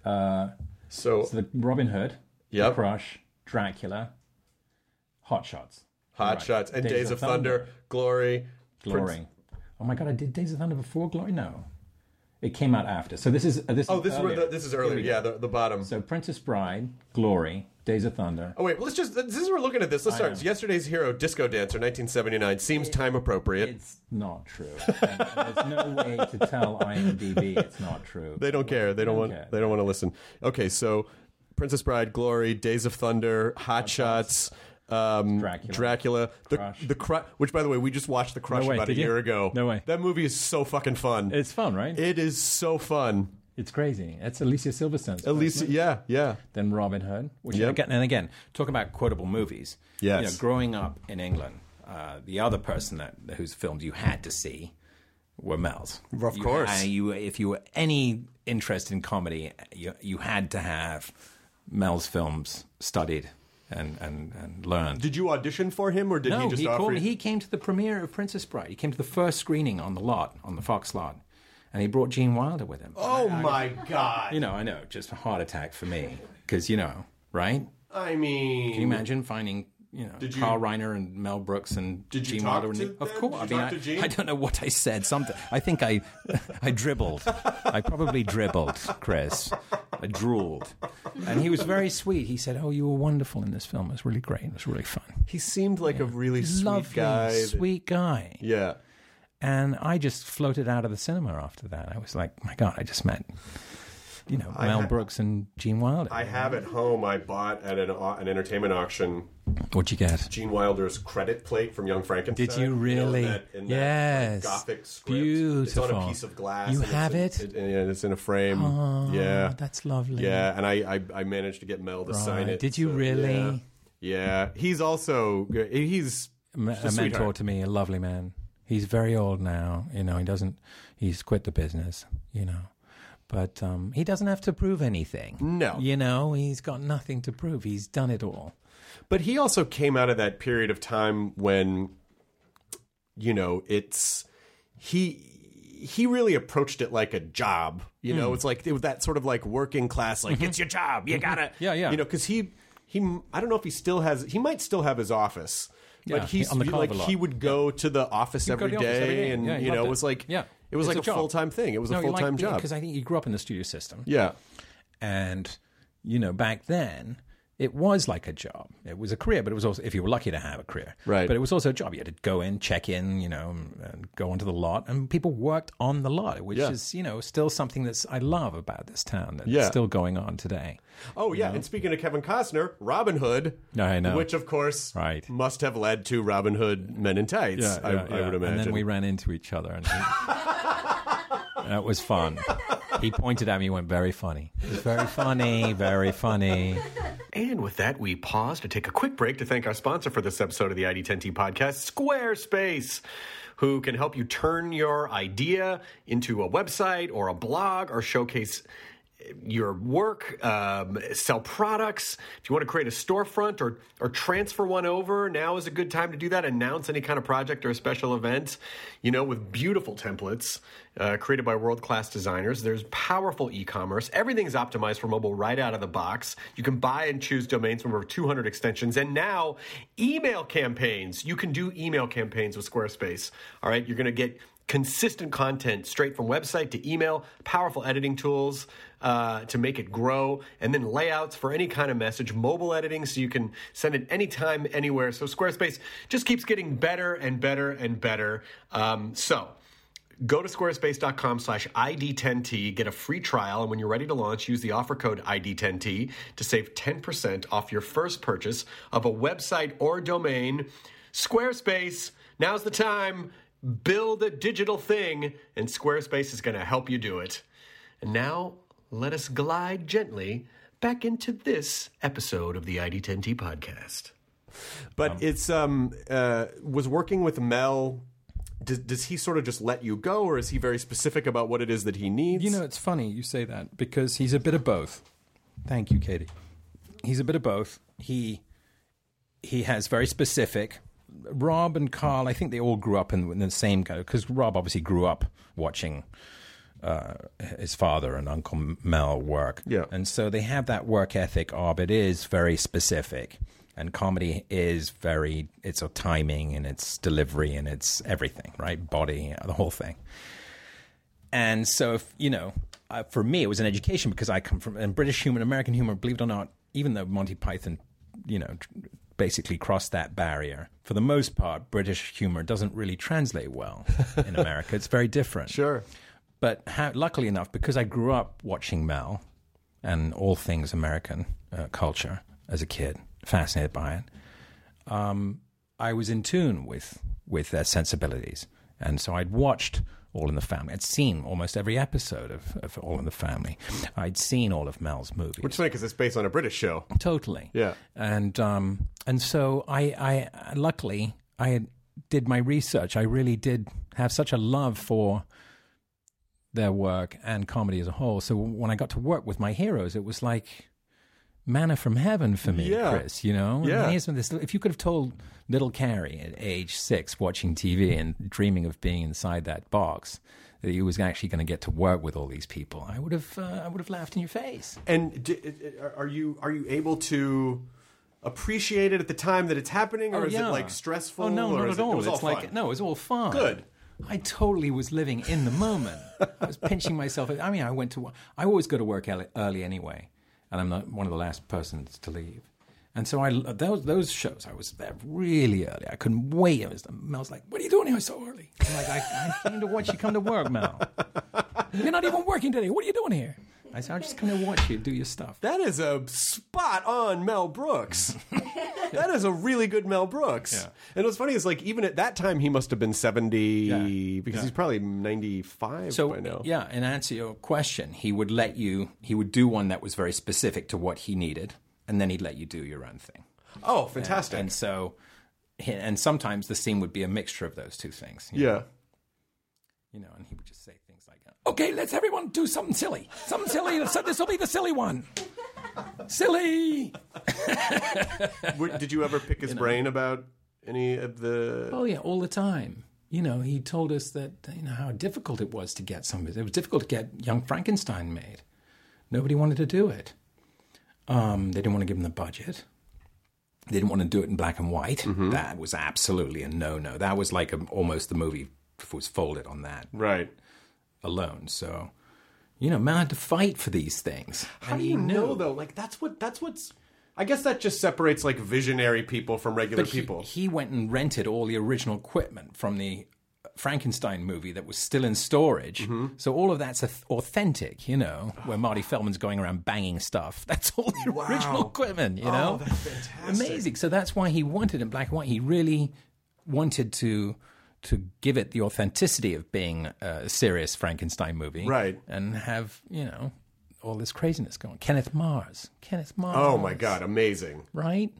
D: So
F: the Robin Hood,
D: yep.
F: The Crush, Dracula, Hot Shots.
D: Hot Shots, and Days of Thunder, Glory.
F: Oh my God, I did Days of Thunder before Glory? No. It came out after. So this is
D: this is earlier. Yeah, the bottom.
F: So Princess Bride, Glory, Days of Thunder.
D: Oh wait, this is we're looking at this. Let's start. Yesterday's Hero, Disco Dancer, 1979. Seems time appropriate.
F: It's not true. And there's no way to tell IMDb it's not true.
D: They don't care. They don't want to listen. Okay, so Princess Bride, Glory, Days of Thunder, Hot Shots. Dracula, which, by the way, we just watched The Crush about a year ago.
F: No way.
D: That movie is so fucking fun.
F: It's fun, right?
D: It is so fun.
F: It's crazy. It's Alicia Silverstone's.
D: Yeah.
F: Then Robin Hood. Which again, talk about quotable movies.
D: Yes.
F: You know, growing up in England, the other person whose films you had to see were Mel's.
D: Of course.
F: If you were any interest in comedy, you had to have Mel's films studied and learned.
D: Did you audition for him, or did he just offer you?
F: He came to the premiere of Princess Bride. He came to the first screening on the Fox lot, and he brought Gene Wilder with him.
D: Oh, my God.
F: You know, I know, just a heart attack for me, because, you know, right?
D: I mean...
F: Can you imagine finding... You know, Carl Reiner and Mel Brooks and Gene Wilder. Of course. I don't know what I said. Something. I think I dribbled. I probably dribbled, Chris. I drooled. And he was very sweet. He said, "Oh, you were wonderful in this film. It was really great. It was really fun."
D: He seemed like a really
F: sweet guy.
D: Yeah.
F: And I just floated out of the cinema after that. I was like, my God, I just met... You know, Mel Brooks and Gene Wilder.
D: I have at home. I bought at an entertainment auction.
F: What'd you get?
D: Gene Wilder's credit plate from Young Frankenstein.
F: Did you really?
D: Yes. That Gothic script.
F: Beautiful.
D: It's on a piece of glass.
F: You have it?
D: It's in a frame.
F: Oh,
D: yeah.
F: That's lovely.
D: Yeah, and I managed to get Mel to sign it.
F: Did you really?
D: Yeah. He's also he's
F: a mentor to me, a lovely man. He's very old now. You know, he's quit the business, you know. But he doesn't have to prove anything.
D: No.
F: You know, he's got nothing to prove. He's done it all.
D: But he also came out of that period of time when, you know, he really approached it like a job. You know, it was that sort of like working class, like, it's your job. You gotta.
F: Yeah.
D: You know, because he I don't know if he might still have his office. But he's like, he would go to the office every day. And, you know, it was like...
F: Yeah.
D: It was like a full-time thing. It was a full-time job.
F: Because I think you grew up in the studio system.
D: Yeah.
F: And, you know, back then, it was like a job. It was a career, but it was also, if you were lucky to have a career.
D: Right.
F: But it was also a job. You had to go in, check in, you know, and go onto the lot. And people worked on the lot, which is, you know, still something I love about this town. That's still going on today.
D: Oh, yeah. And speaking of Kevin Costner, Robin Hood.
F: I know.
D: Which, of course, must have led to Robin Hood Men in Tights, I would imagine.
F: And then we ran into each other. And that was fun. He pointed at me and went, very funny. It was very funny, very funny.
D: And with that, we pause to take a quick break to thank our sponsor for this episode of the ID10T podcast, Squarespace, who can help you turn your idea into a website or a blog or showcase your work, sell products. If you want to create a storefront or transfer one over, now is a good time to do that. Announce any kind of project or a special event, you know, with beautiful templates created by world-class designers. There's powerful e-commerce. Everything's optimized for mobile right out of the box. You can buy and choose domains from over 200 extensions. And now, email campaigns. You can do email campaigns with Squarespace. All right, you're going to get consistent content straight from website to email, powerful editing tools to make it grow, and then layouts for any kind of message, mobile editing so you can send it anytime, anywhere. So Squarespace just keeps getting better and better and better. So go to squarespace.com/ID10T, get a free trial, and when you're ready to launch, use the offer code ID10T to save 10% off your first purchase of a website or domain. Squarespace, now's the time. Build a digital thing, and Squarespace is going to help you do it. And now, let us glide gently back into this episode of the ID10T podcast. But it's was working with Mel. Does he sort of just let you go, or is he very specific about what it is that he needs?
F: You know, it's funny you say that because he's a bit of both. Thank you, Katie. He's a bit of both. He has very specific. Rob and Carl, I think they all grew up in the same kind of, because Rob obviously grew up watching his father and Uncle Mel work.
D: Yeah.
F: And so they have that work ethic of it is very specific. And comedy is it's a timing and it's delivery and it's everything, right? Body, the whole thing. And so, if, you know, for me, it was an education because I come from British humor, American humor, believe it or not, even though Monty Python, you know, basically crossed that barrier. For the most part, British humor doesn't really translate well in America. It's very different.
D: Sure.
F: But luckily enough, because I grew up watching Mel and all things American culture as a kid, fascinated by it, I was in tune with their sensibilities. And so I'd watched All in the Family. I'd seen almost every episode of All in the Family. I'd seen all of Mel's movies.
D: Which is funny because it's based on a British show.
F: Totally.
D: Yeah.
F: And so I luckily, I did my research. I really did have such a love for their work and comedy as a whole. So when I got to work with my heroes, it was like manna from heaven for me, Chris, you know?
D: Yeah.
F: And here's this, if you could have told little Carrie at age 6 watching TV and dreaming of being inside that box that he was actually going to get to work with all these people, I would have laughed in your face.
D: And are you able to appreciate it at the time that it's happening, or is it like stressful?
F: Oh no,
D: or
F: not at all.
D: It was all
F: It's like
D: fun?
F: no, it was all fun.
D: Good.
F: I totally was living in the moment. I was pinching myself. I mean, I always go to work early anyway, and I'm not one of the last persons to leave. And so those shows, I was there really early. I couldn't wait. Mel's like, "What are you doing here so early?" I'm like, "I came to watch you come to work, Mel. You're not even working today. What are you doing here?" I said, "I'm just going to watch you do your stuff."
D: That is a spot on Mel Brooks. That is a really good Mel Brooks.
F: Yeah.
D: And what's funny is, like, even at that time, he must have been 70 because he's probably 95 by now.
F: Yeah, and answer your question, he would do one that was very specific to what he needed, and then he'd let you do your own thing.
D: Oh, fantastic.
F: And so, and sometimes the scene would be a mixture of those two things.
D: Yeah.
F: You know, and he would just say things like, "Okay, let's everyone do something silly. Something silly. So this will be the silly one. Silly."
D: Did you ever pick his brain about any of the...
F: Oh, yeah, all the time. You know, he told us that, how difficult it was to get some of it. It was difficult to get Young Frankenstein made. Nobody wanted to do it. They didn't want to give him the budget. They didn't want to do it in black and white. Mm-hmm. That was absolutely a no-no. That was like almost the movie was folded on that.
D: Right.
F: Alone. So, Mel had to fight for these things.
D: How do you know, though? Like, that's what's... I guess that just separates, like, visionary people from regular people.
F: He went and rented all the original equipment from the Frankenstein movie that was still in storage. Mm-hmm. So all of that's authentic, where Marty Feldman's going around banging stuff. That's all the original equipment,
D: Oh, that's fantastic.
F: Amazing. So that's why he wanted it in black and white. He really wanted to give it the authenticity of being a serious Frankenstein movie.
D: Right.
F: And have, all this craziness going. Kenneth Mars.
D: Oh, my God. Amazing.
F: Right?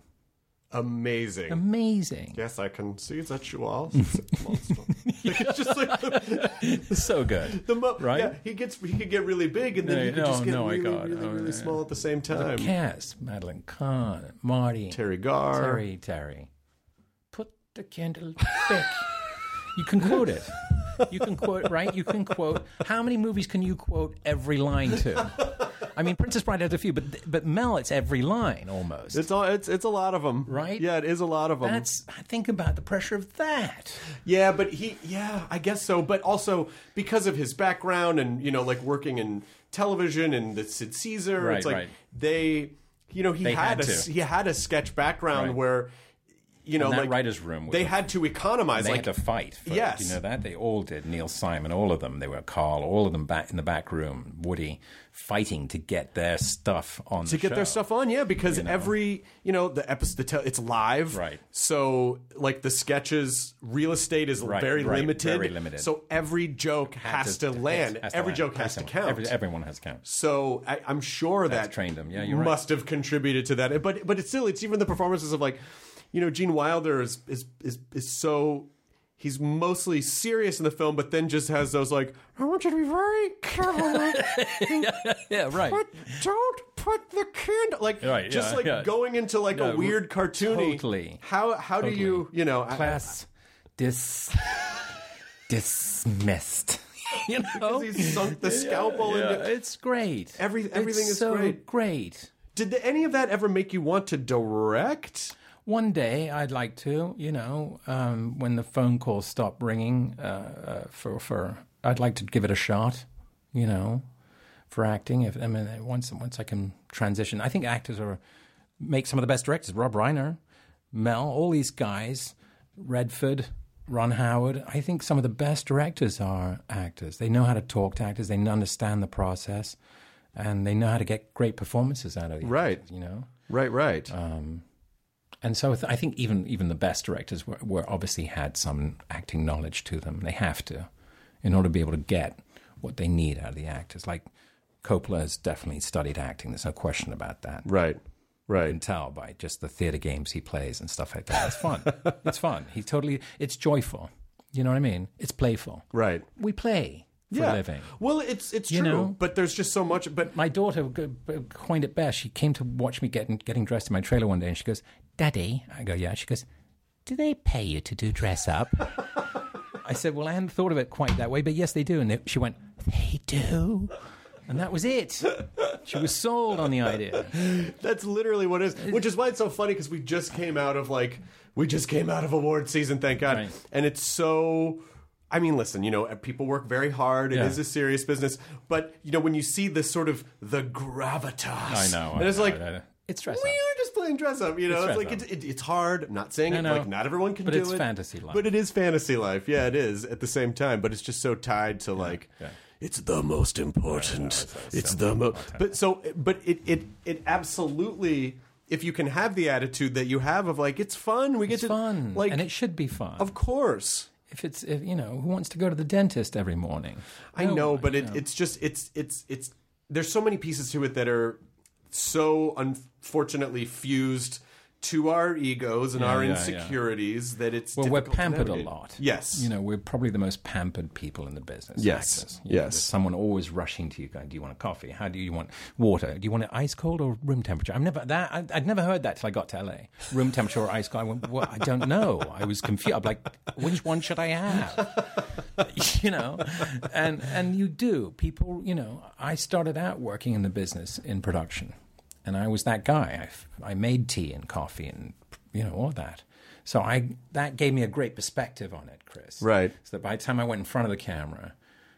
D: Amazing. Yes, I can see that you are. It's just like
F: so good. Right?
D: Yeah, he could get really big, and then he could just get really small at the same time.
F: The cast: Madeline Kahn, Marty,
D: Terry Garr,
F: Terry. Put the candle back. You can quote it. You can quote, right? You can quote. How many movies can you quote every line to? I mean, Princess Bride has a few, but Mel, it's every line almost.
D: It's a lot of them,
F: right?
D: Yeah, it is a lot of them.
F: Think about the pressure of that.
D: Yeah, but I guess so. But also because of his background and like working in television and the Sid Caesar,
F: right,
D: it's like he had a sketch background where.
F: In that writer's room.
D: They had to economize.
F: They had to fight.
D: Yes.
F: You know that? They all did. Neil Simon, all of them. They were Carl, all of them back in the back room. Woody, fighting to get their stuff on the show.
D: To get their stuff on, yeah, because every, the episode, it's live.
F: Right.
D: So, like, the sketches, real estate is very limited.
F: Very limited.
D: So every joke has to land. Every joke has to count.
F: Everyone has to count.
D: So I'm sure that
F: trained them. Yeah, you're
D: must have contributed to that. But it's even the performances of, like, Gene Wilder is so, he's mostly serious in the film, but then just has those, like, I want you to be very careful.
F: Yeah, right.
D: But don't put the candle, like, going into, like, a weird cartoony.
F: Totally.
D: How do you,
F: Class dismissed.
D: Because he's sunk the scalpel into.
F: It's great.
D: Everything is
F: so great.
D: Did any of that ever make you want to direct?
F: One day I'd like to, when the phone calls stop ringing, I'd like to give it a shot, for acting. Once I can transition, I think actors make some of the best directors. Rob Reiner, Mel, all these guys, Redford, Ron Howard. I think some of the best directors are actors. They know how to talk to actors. They understand the process, and they know how to get great performances out of these.
D: Right.
F: Actors,
D: Right.
F: And so I think even the best directors were obviously had some acting knowledge to them. They have to, in order to be able to get what they need out of the actors. Like Coppola has definitely studied acting. There's no question about that.
D: Right.
F: You can tell by just the theater games he plays and stuff like that. It's fun. It's fun. It's joyful. You know what I mean? It's playful.
D: Right.
F: We play for a living.
D: Well, it's true, but there's just so much. But
F: my daughter coined it best. She came to watch me getting dressed in my trailer one day, and she goes, "Daddy," I go, "Yeah." She goes, "Do they pay you to do dress up?" I said, "Well, I hadn't thought of it quite that way, but yes, they do." And she went, "They do." And that was it. She was sold on the idea.
D: That's literally what it is. Which is why it's so funny, because we just came out of award season, thank God. Right. And it's so... I mean, listen, people work very hard. It is a serious business. But, when you see this sort of the gravitas...
F: I know.
D: And it's
F: it's dress up.
D: We are just playing dress up, It's like, it's hard. I'm not saying not everyone can do it.
F: But it's fantasy life.
D: But it is fantasy life. Yeah, it is at the same time. But it's just so tied to, it's the most important. It's the most... But it absolutely... If you can have the attitude that you have of, it's fun.
F: It's fun. And it should be fun.
D: Of course.
F: If who wants to go to the dentist every morning?
D: I know, but it's just there's so many pieces to it that are so unfortunately fused to our egos and our insecurities that it's
F: we're pampered a lot.
D: Yes.
F: We're probably the most pampered people in the business.
D: Yes.
F: Actors.
D: Yes.
F: There's someone always rushing to you going, "Do you want a coffee? How do you want water? Do you want it ice cold or room temperature?" I'd never heard that till I got to LA. Room temperature or ice cold. I went, "Well, I don't know." I was confused. I'm like, which one should I have? And you do. People, I started out working in the business in production. And I was that guy. I made tea and coffee and, all that. So that gave me a great perspective on it, Chris.
D: Right.
F: So that by the time I went in front of the camera,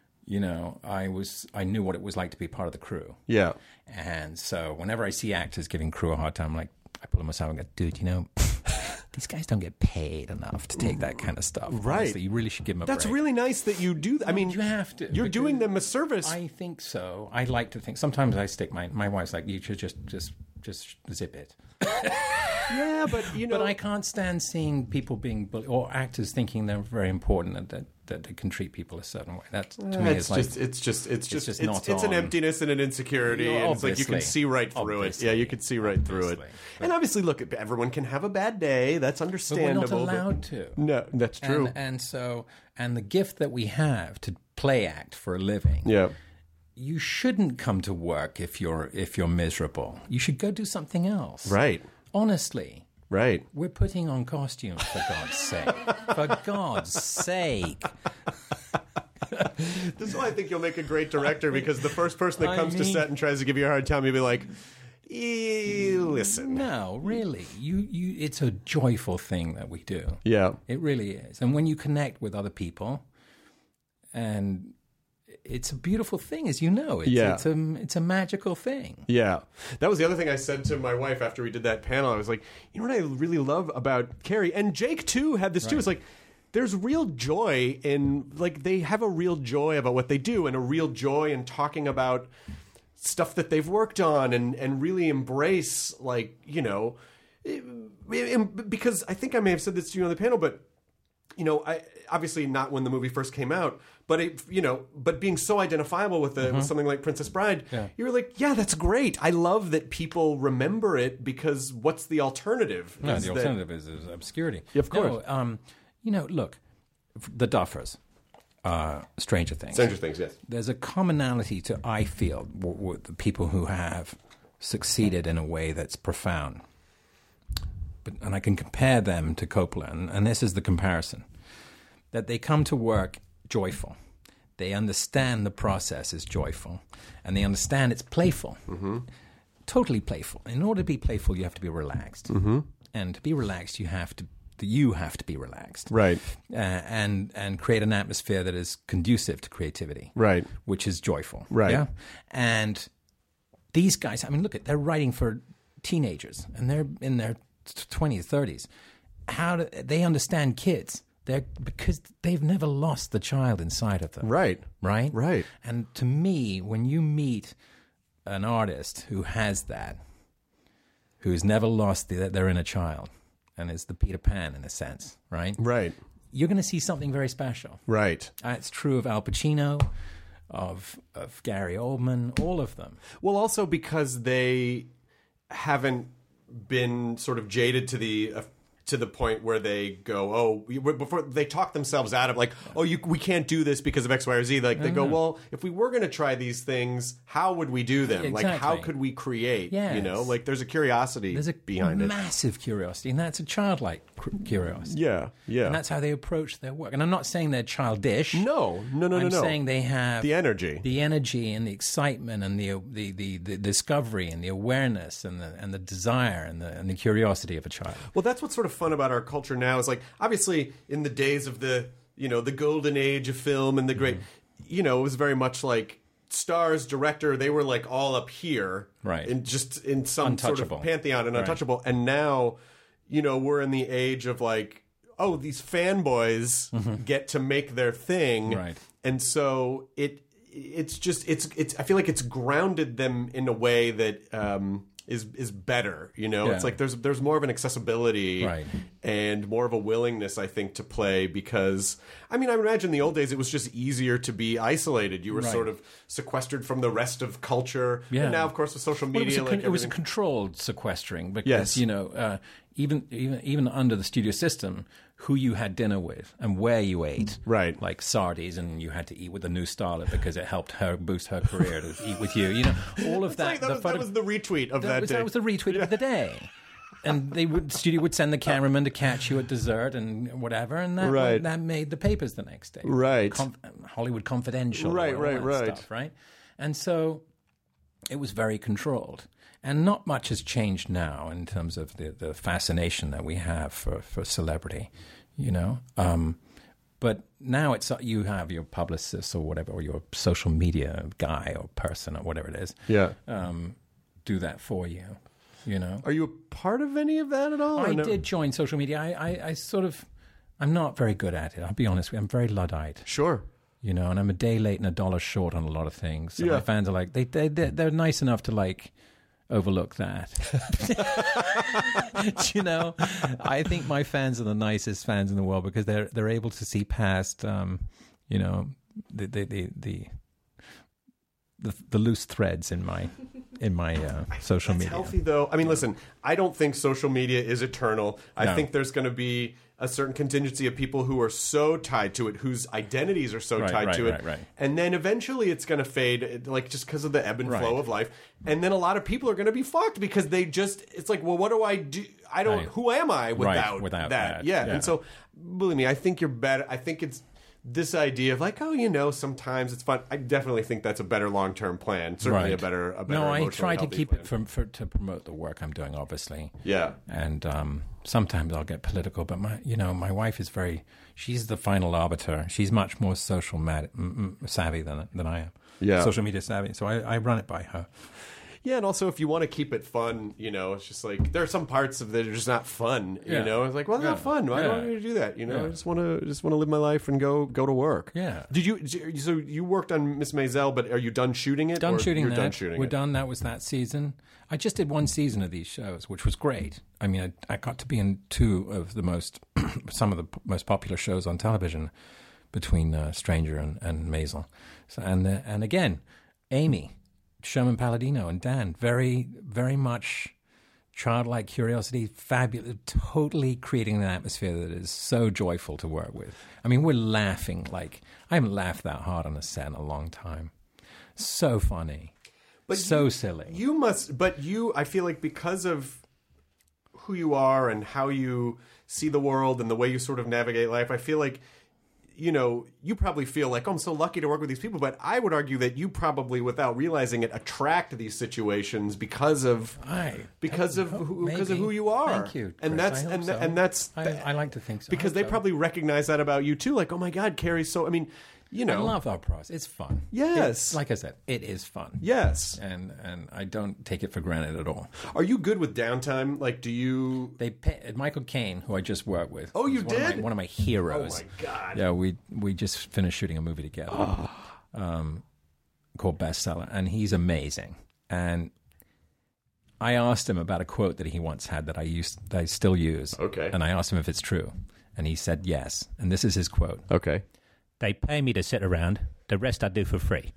F: I knew what it was like to be part of the crew.
D: Yeah.
F: And so whenever I see actors giving crew a hard time, I pull them aside and go, "Dude, these guys don't get paid enough to take that kind of stuff.
D: Right.
F: Honestly, you really should give them a break."
D: That's really nice that you do that. I mean,
F: you have to.
D: You're doing them a service.
F: I think so. I like to think. Sometimes I stick my wife's like, "You should just zip it."
D: Yeah, but
F: But I can't stand seeing people being bullied or actors thinking they're very important and that they can treat people a certain way. That to me is
D: it's an emptiness and an insecurity, and it's like you can see right through it. Yeah, you can see right through it. And obviously, look, everyone can have a bad day. That's understandable.
F: But we're not allowed to.
D: No, that's true.
F: And the gift that we have to play act for a living.
D: Yeah.
F: You shouldn't come to work if you're miserable. You should go do something else.
D: Right.
F: Honestly.
D: Right.
F: We're putting on costumes, for God's sake. For God's sake.
D: This is why I think you'll make a great director, because the first person that comes to set and tries to give you a hard time, you'll be like, listen.
F: No, really. It's a joyful thing that we do.
D: Yeah.
F: It really is. And when you connect with other people, and it's a beautiful thing, as you know. It's a magical thing.
D: Yeah. That was the other thing I said to my wife after we did that panel. I was like, what I really love about Carrie, and Jake too had this too, it's like, there's real joy in, they have a real joy about what they do, and a real joy in talking about stuff that they've worked on, and really embrace, because I think I may have said this to you on the panel, but I obviously not when the movie first came out, but but being so identifiable with with something like Princess Bride, you were like, yeah, that's great. I love that people remember it, because what's the alternative?
F: No, the alternative is obscurity.
D: Yeah, of course.
F: No, look, the Duffers, Stranger Things.
D: Stranger Things, yes.
F: There's a commonality to, I feel, with the people who have succeeded in a way that's profound. And I can compare them to Coppola, and this is the comparison, that they come to work joyful. They understand the process is joyful, and they understand it's playful, totally playful. In order to be playful, you have to be relaxed, and to be relaxed, you have to be relaxed,
D: right?
F: And create an atmosphere that is conducive to creativity,
D: right?
F: Which is joyful,
D: right?
F: Yeah, and these guys, they're writing for teenagers, and they're in their 20s, 30s. How do they understand kids? Because they've never lost the child inside of them.
D: Right.
F: And to me, when you meet an artist who has that, who's never lost their inner child, and is the Peter Pan in a sense, right?
D: Right.
F: You're going to see something very special.
D: Right.
F: It's true of Al Pacino, of Gary Oldman, all of them.
D: Well, also because they haven't been sort of jaded to the point where they go, before they talk themselves out of like, we can't do this because of X, Y, or Z. Like they go, well, if we were going to try these things, how would we do them?
F: Exactly.
D: Like, how could we create?
F: Yes.
D: You know, like there's a curiosity behind it.
F: Massive curiosity, and that's a childlike curiosity.
D: Yeah.
F: And that's how they approach their work. And I'm not saying they're childish.
D: No.
F: I'm saying they have
D: the energy
F: and the excitement and the discovery and the awareness and the desire and the curiosity of a child.
D: Well, that's what's sort of fun about our culture now is like, obviously in the days of the golden age of film and the great, it was very much like stars, director, they were like all up here.
F: Right.
D: In some sort of pantheon and untouchable. Right. And now, we're in the age of like, these fanboys get to make their thing.
F: Right.
D: And so it's I feel like it's grounded them in a way that, is better, It's like there's more of an accessibility and more of a willingness, I think, to play because, I would imagine in the old days it was just easier to be isolated. You were sort of sequestered from the rest of culture.
F: Yeah.
D: And now, of course, with social media,
F: it was a controlled sequestering because, even under the studio system, who you had dinner with and where you ate.
D: Right.
F: Like Sardi's, and you had to eat with the new starlet because it helped her boost her career to eat with you. All of that.
D: That was the retweet of that day.
F: That was the retweet of the day. And the studio would send the cameraman to catch you at dessert and whatever, and that made the papers the next day.
D: Right.
F: Hollywood Confidential.
D: Right.
F: Stuff, right. And so it was very controlled. And not much has changed now in terms of the fascination that we have for celebrity, But now you have your publicist or whatever, or your social media guy or person or whatever it is.
D: Yeah.
F: Do that for you,
D: Are you a part of any of that at all?
F: I did join social media. I'm not very good at it. I'll be honest with you. I'm very Luddite.
D: Sure.
F: And I'm a day late and $1 short on a lot of things. So my fans are like, they're nice enough to like overlook that. I think my fans are the nicest fans in the world because they're able to see past, the loose threads in my social media.
D: Healthy though. Listen, I don't think social media is eternal. I think there's going to be a certain contingency of people who are so tied to it, whose identities are so tied to it. And then eventually it's going to fade, like just because of the ebb and flow of life. And then a lot of people are going to be fucked because it's like, well, what do I do? Who am I without that? Yeah. And so, believe me, I think you're better. I think it's this idea of like, sometimes it's fun. I definitely think that's a better long-term plan. Certainly a better.
F: No, I try to keep it to promote the work I'm doing, obviously.
D: Yeah.
F: And sometimes I'll get political, but my wife is she's the final arbiter. She's much more social savvy than I am.
D: Yeah.
F: Social media savvy. So I run it by her.
D: Yeah, and also if you want to keep it fun, it's just like there are some parts of it that are just not fun. It's like, well, it's not fun. Why do I need to do that? I just want to live my life and go to work.
F: Yeah.
D: So you worked on Miss Maisel, but are you done shooting it?
F: Done shooting
D: you're
F: that.
D: Done shooting
F: We're
D: it?
F: done. That was that season. I just did one season of these shows, which was great. I got to be in two of some of the most popular shows on television between Stranger and Maisel. So, and again, Amy, Sherman Palladino, and Dan, very, very much childlike curiosity, fabulous, totally creating an atmosphere that is so joyful to work with. We're laughing like I haven't laughed that hard on a set in a long time. So funny, but silly.
D: You must, but I feel like because of who you are and how you see the world and the way you sort of navigate life, I feel like you probably feel like, I'm so lucky to work with these people, but I would argue that you probably, without realizing it, attract these situations because of who you are.
F: Thank you,
D: Chris.
F: I like to think so.
D: Because they probably recognize that about you too. Like, oh my God, Carrie's so. I
F: love our process. It's fun.
D: Yes.
F: Like I said, it is fun.
D: Yes.
F: And I don't take it for granted at all.
D: Are you good with downtime? Like, do you...
F: Michael Caine, who I just worked with.
D: Oh, you did?
F: One of my heroes.
D: Oh, my God.
F: Yeah, we just finished shooting a movie together called Bestseller, and he's amazing. And I asked him about a quote that he once had that I still use.
D: Okay.
F: And I asked him if it's true. And he said yes. And this is his quote.
D: Okay.
K: They pay me to sit around. The rest I do for free.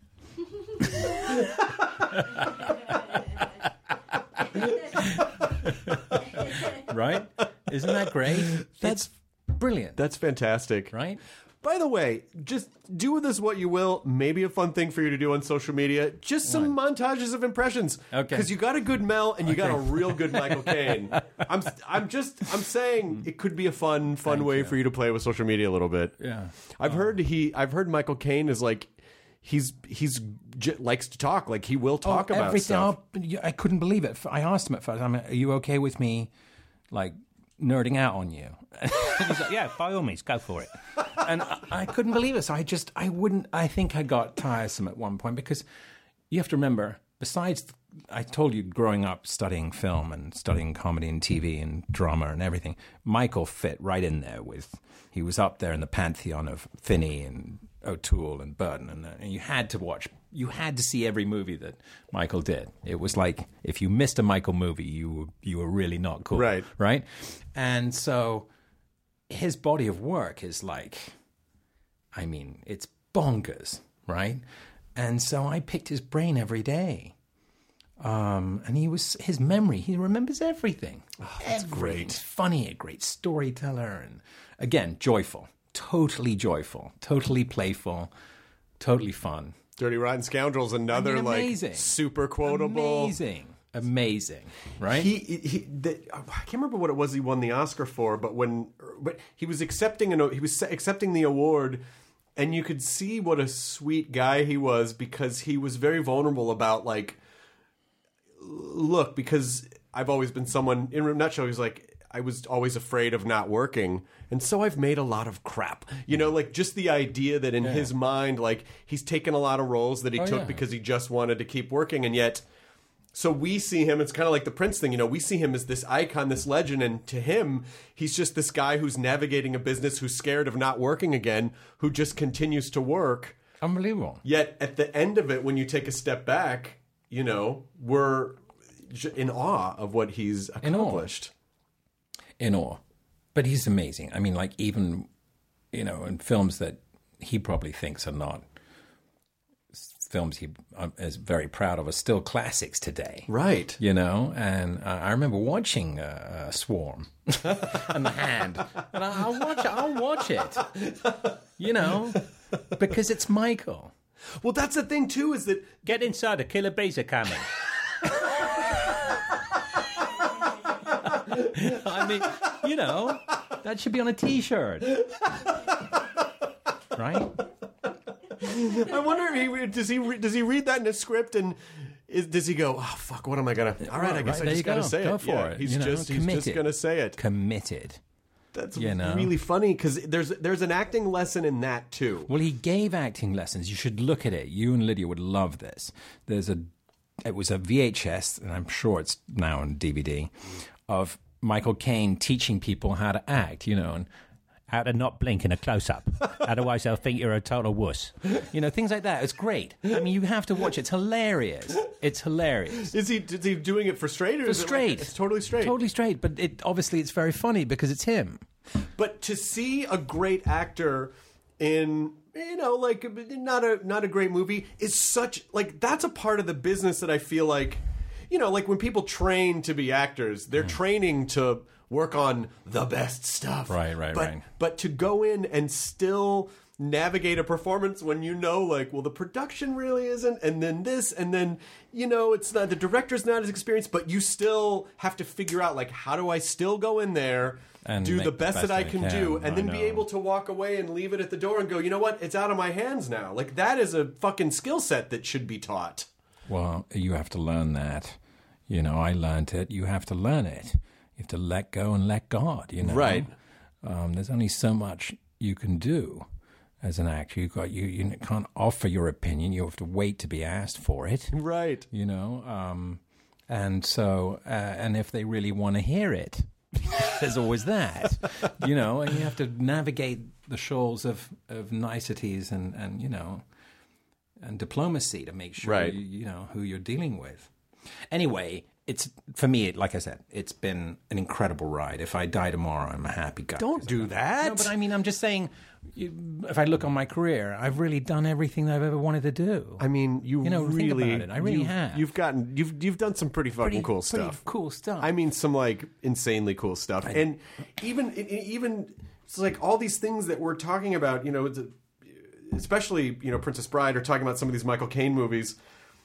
F: Right? Isn't that great? That's brilliant.
D: That's fantastic.
F: Right?
D: By the way, just do with this what you will. Maybe a fun thing for you to do on social media. Just some montages of impressions.
F: Okay.
D: Because you got a good Mel and you got a real good Michael Caine. I'm saying it could be a fun way for you to play with social media a little bit.
F: Yeah.
D: I've heard Michael Caine is like he's likes to talk. Like he will talk about
F: everything.
D: stuff.
F: I couldn't believe it. I asked him at first, are you okay with me like nerding out on you?
K: He's like, yeah, by all means, go for it.
F: And I couldn't believe it. So I think I got tiresome at one point because you have to remember, besides, I told you growing up studying film and studying comedy and TV and drama and everything, Michael fit right in there he was up there in the pantheon of Finney and O'Toole and Burton. And you had to see every movie that Michael did. It was like, if you missed a Michael movie, you were really not cool.
D: Right.
F: Right? And so his body of work is like, I mean, it's bonkers, right? And so I picked his brain every day. And his memory, he remembers everything.
D: Oh, that's great.
F: He's funny, a great storyteller. And again, joyful, totally playful, totally fun.
D: Dirty Rotten Scoundrels, another like super quotable.
F: Amazing, right?
D: I can't remember what it was he won the Oscar for, but he was accepting the award, and you could see what a sweet guy he was because he was very vulnerable about like, look, because I've always been someone, in a nutshell, he's like, I was always afraid of not working, and so I've made a lot of crap. You know, like just the idea that in his mind, like he's taken a lot of roles that he took because he just wanted to keep working, and yet. So we see him, it's kind of like the Prince thing, you know, we see him as this icon, this legend, and to him, he's just this guy who's navigating a business, who's scared of not working again, who just continues to work.
F: Unbelievable.
D: Yet at the end of it, when you take a step back, you know, we're in awe of what he's accomplished.
F: In awe. But he's amazing. I mean, like even, you know, in films that he probably thinks are not films he is very proud of are still classics today.
D: Right.
F: You know, and I remember watching Swarm and The Hand, and I'll watch it, you know, because it's Michael.
D: Well, that's the thing, too, is that...
K: Get inside, the killer bees are coming.
F: I mean, you know, that should be on a T-shirt. Right?
D: I wonder if does he read that in a script and does he go, oh fuck, what am I gonna? All right, I guess I just gotta say it.
F: Go for it.
D: He's just gonna say it.
F: Committed.
D: That's really funny because there's an acting lesson in that too.
F: Well, he gave acting lessons. You should look at it. You and Lydia would love this. It was a VHS, and I'm sure it's now on DVD, of Michael Caine teaching people how to act. You know, and
K: how to not blink in a close-up. Otherwise, they'll think you're a total wuss.
F: You know, things like that. It's great. I mean, you have to watch it. It's hilarious. It's hilarious.
D: Is he doing it for straight? Or
F: for straight.
D: It's totally straight.
F: Totally straight. But obviously it's very funny because it's him.
D: But to see a great actor in, you know, like not a great movie is such, like, that's a part of the business that I feel like, you know, like when people train to be actors, they're training to work on the best stuff.
F: Right.
D: But to go in and still navigate a performance when you know, like, well, the production really isn't, and then this, and then, you know, it's not, the director's not as experienced, but you still have to figure out, like, how do I still go in there and do the best that I can do, and then be able to walk away and leave it at the door and go, you know what, it's out of my hands now. Like, that is a fucking skill set that should be taught.
F: Well, you have to learn that. You know, I learned it. You have to learn it. You have to let go and let God, you know.
D: Right.
F: There's only so much you can do as an actor. You can't offer your opinion. You have to wait to be asked for it.
D: Right.
F: You know. And so, and if they really want to hear it, there's always that. You know, and you have to navigate the shoals of niceties and you know, and diplomacy to make sure you know who you're dealing with. Anyway, it's for me, like I said, it's been an incredible ride. If I die tomorrow, I'm a happy guy.
D: Don't do that.
F: No, but I mean, I'm just saying, if I look on my career, I've really done everything that I've ever wanted to do.
D: I mean, you know,
F: really, think about it. I really have.
D: You've done some pretty fucking cool stuff.
F: Pretty cool stuff.
D: I mean, some like insanely cool stuff, and even it's like all these things that we're talking about. You know, especially Princess Bride, or talking about some of these Michael Caine movies.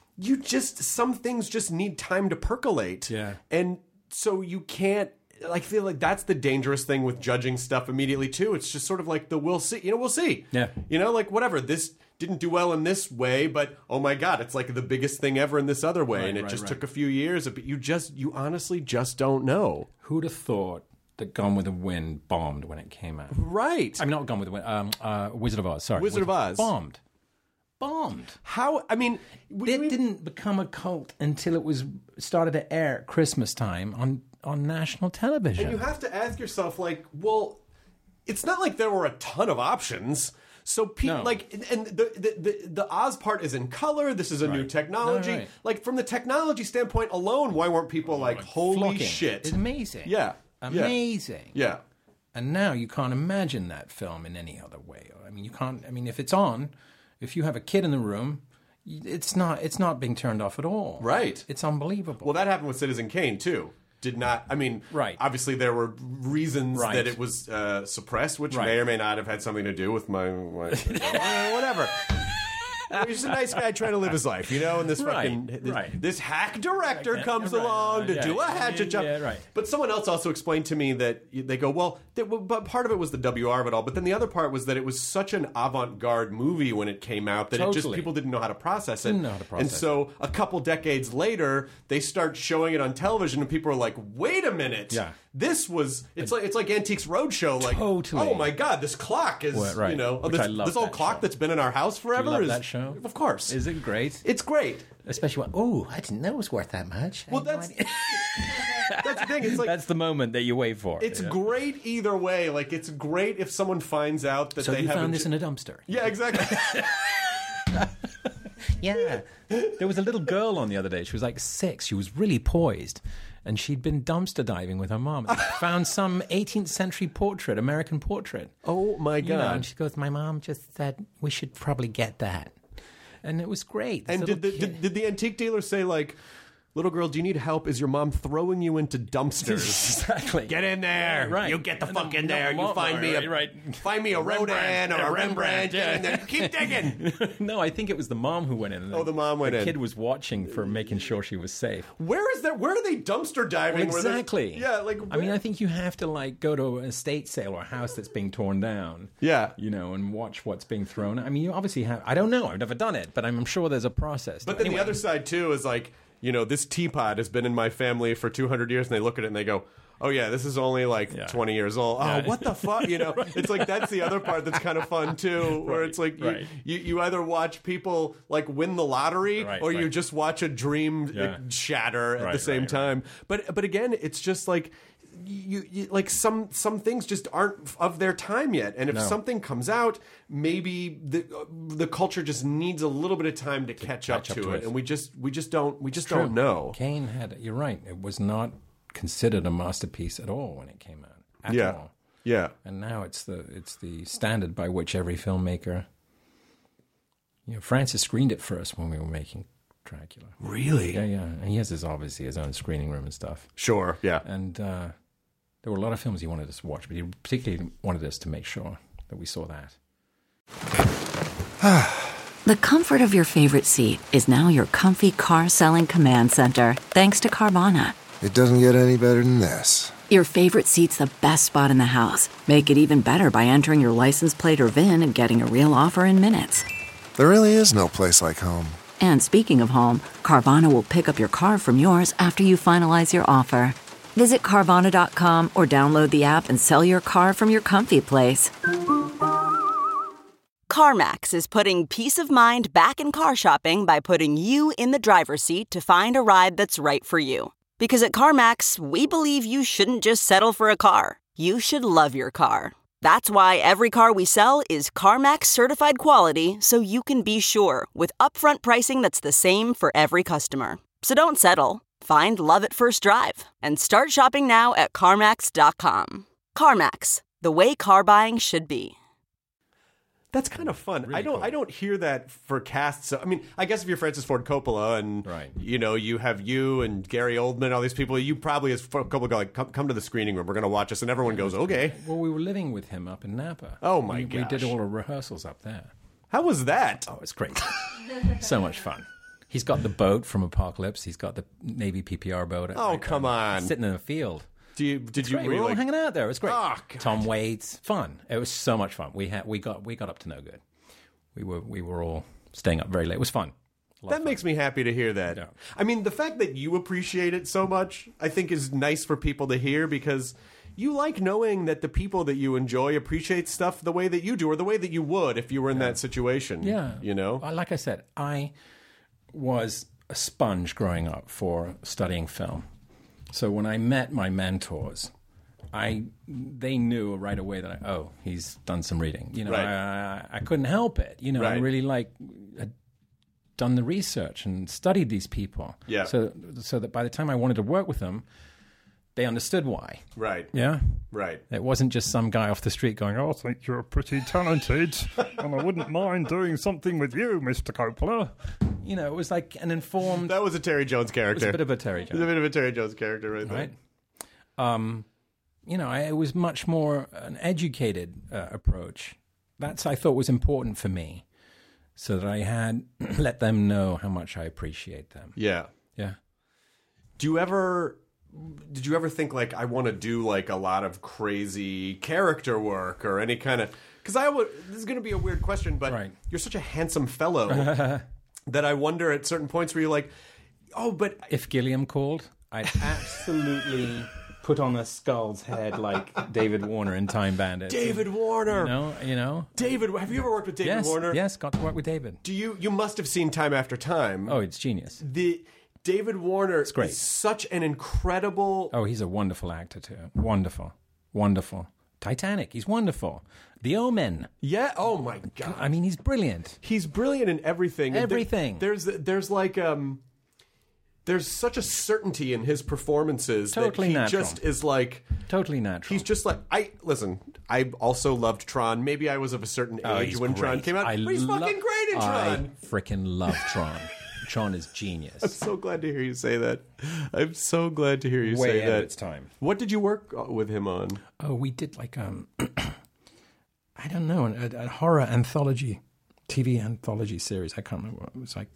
D: Some things just need time to percolate.
F: Yeah.
D: And so you can't, I feel like that's the dangerous thing with judging stuff immediately too. It's just sort of like we'll see. We'll see.
F: Yeah.
D: Like whatever, this didn't do well in this way, but oh my God, it's like the biggest thing ever in this other way.
F: Right,
D: and it just took a few years. But you honestly just don't know.
F: Who'd have thought that Gone with the Wind bombed when it came out?
D: Right.
F: I mean, not Gone with the Wind, Wizard of Oz, sorry.
D: Wizard of Oz.
F: Bombed.
D: How? I mean,
F: it didn't become a cult until it was started to air at Christmas time on national television.
D: And you have to ask yourself, like, well, it's not like there were a ton of options. So people and the Oz part is in color. This is a new technology.
F: Right.
D: Like from the technology standpoint alone, why weren't people like, holy
F: flocking.
D: shit?
F: It's amazing.
D: Yeah.
F: Amazing.
D: Yeah.
F: And now you can't imagine that film in any other way. I mean, you can't. I mean, if it's on. If you have a kid in the room, it's not being turned off at all.
D: Right.
F: It's unbelievable.
D: Well, that happened with Citizen Kane, too. Obviously there were reasons that it was suppressed, which may or may not have had something to do with my whatever. He's a nice guy trying to live his life, and this this hack director comes along to do a hatchet job.
F: Yeah, right.
D: But someone else also explained to me that they go, well, but part of it was the WR of it all, but then the other part was that it was such an avant-garde movie when it came out that people didn't know how to process it. And so a couple decades later, they start showing it on television, and people are like, wait a minute.
F: Yeah.
D: This was it's like Antiques Roadshow. Like,
F: totally.
D: Oh my God, this clock is this old clock that's been in our house forever.
F: Do you love that show?
D: Of course.
F: Is it great?
D: It's great.
F: Especially I didn't know it was worth that much.
D: Well, that's the thing. It's like
F: that's the moment that you wait for.
D: It's great either way. Like, it's great if someone finds out that they
F: found this in a dumpster.
D: Yeah, exactly.
F: Yeah. There was a little girl on the other day. She was like 6. She was really poised. And she'd been dumpster diving with her mom. And found some 18th century American portrait.
D: Oh, my God.
F: And she goes, my mom just said, we should probably get that. And it was great.
D: And did the antique dealer say, like, little girl, do you need help? Is your mom throwing you into dumpsters?
F: Exactly.
D: Get in there.
F: Yeah, right.
D: You get the fuck in there. You find me a Rodin or a Rembrandt. And then keep digging.
F: No, I think it was the mom who went in.
D: The mom went in.
F: The kid was watching for making sure she was safe.
D: Where is that? Where are they dumpster diving?
F: Well, exactly.
D: I
F: mean, I think you have to go to an estate sale or a house that's being torn down.
D: Yeah.
F: And watch what's being thrown. I mean, you obviously have. I don't know. I've never done it, but I'm sure there's a process.
D: But then the other side too is like, this teapot has been in my family for 200 years, and they look at it and they go, oh yeah, this is only 20 years old. Oh, what the fuck? It's like that's the other part that's kind of fun too, where it's like you either watch people like win the lottery or you just watch a dream shatter at the same time. But again, it's just like you like some things just aren't of their time yet, and if something comes out, maybe the culture just needs a little bit of time to catch up to it, and we just don't know.
F: Caine you're right, it was not considered a masterpiece at all when it came out at all.
D: Yeah.
F: And now it's the standard by which every filmmaker. Francis screened it for us when we were making Dracula.
D: Really?
F: Yeah. And he has obviously his own screening room and stuff.
D: Sure. Yeah.
F: And there were a lot of films he wanted us to watch, but he particularly wanted us to make sure that we saw that.
L: The comfort of your favorite seat is now your comfy car selling command center, thanks to Carvana.
M: It doesn't get any better than this.
L: Your favorite seat's the best spot in the house. Make it even better by entering your license plate or VIN and getting a real offer in minutes.
M: There really is no place like home.
L: And speaking of home, Carvana will pick up your car from yours after you finalize your offer. Visit Carvana.com or download the app and sell your car from your comfy place.
N: CarMax is putting peace of mind back in car shopping by putting you in the driver's seat to find a ride that's right for you. Because at CarMax, we believe you shouldn't just settle for a car. You should love your car. That's why every car we sell is CarMax certified quality, so you can be sure with upfront pricing that's the same for every customer. So don't settle. Find love at first drive and start shopping now at CarMax.com. CarMax, the way car buying should be.
D: That's kind of fun.
F: Really
D: I don't hear that for casts. I mean, I guess if you're Francis Ford Coppola and you have you and Gary Oldman, all these people, you probably as Coppola go like, come to the screening room. We're going to watch us, and everyone goes, okay.
F: Well, we were living with him up in Napa.
D: Oh my
F: gosh. We did all the rehearsals up there.
D: How was that?
F: Oh, it's great. So much fun. He's got the boat from Apocalypse. He's got the Navy PPR boat.
D: Oh, come on.
F: Sitting in a field.
D: Did you?
F: We were all hanging out there. It was great.
D: Oh,
F: Tom Waits, fun. It was so much fun. We got up to no good. We were all staying up very late. It was fun.
D: That makes me happy to hear that.
F: Yeah.
D: I mean, the fact that you appreciate it so much, I think, is nice for people to hear because you like knowing that the people that you enjoy appreciate stuff the way that you do, or the way that you would if you were in that situation.
F: Yeah,
D: you know.
F: Like I said, I was a sponge growing up for studying film. So when I met my mentors, they knew right away that he's done some reading. You know,
D: right.
F: I couldn't help it. You know,
D: right.
F: I really had done the research and studied these people.
D: Yeah.
F: So that by the time I wanted to work with them, they understood why.
D: Right.
F: Yeah.
D: Right.
F: It wasn't just some guy off the street going, "Oh, I think you're pretty talented, and I wouldn't mind doing something with you, Mr. Coppola." You know, it was like an informed...
D: That was a Terry Jones character.
F: It was a bit of a Terry Jones.
D: It was a bit of a Terry Jones character right there.
F: Right. You know, it was much more an educated approach. That's, I thought, was important for me, so that I had let them know how much I appreciate them.
D: Yeah.
F: Yeah.
D: Did you ever think, like, I want to do, like, a lot of crazy character work or any kind of... Because this is going to be a weird question, but you're such a handsome fellow that I wonder at certain points where you're like, oh, but...
F: If Gilliam called, I'd absolutely put on a skull's head like David Warner in Time Bandits.
D: David Warner!
F: You know?
D: David, have you ever worked with David Warner?
F: Yes, got to work with David.
D: You must have seen Time After Time.
F: Oh, it's genius.
D: David Warner
F: great.
D: Is such an incredible...
F: Oh, he's a wonderful actor, too. Wonderful. Wonderful. Titanic, he's wonderful. The Omen.
D: Yeah, oh my God.
F: I mean, he's brilliant.
D: He's brilliant in everything.
F: Everything.
D: There's like... There's such a certainty in his performances
F: totally
D: that he
F: natural.
D: Just is like...
F: Totally natural.
D: He's just like... I also loved Tron. Maybe I was of a certain age when Tron came out. But he's fucking great in Tron.
F: I freaking love Tron. Tron is genius.
D: I'm so glad to hear you say that. I'm so glad to hear you say that.
F: Way it's time.
D: What did you work with him on?
F: Oh, we did like I don't know, a horror anthology, TV anthology series. I can't remember what it was like.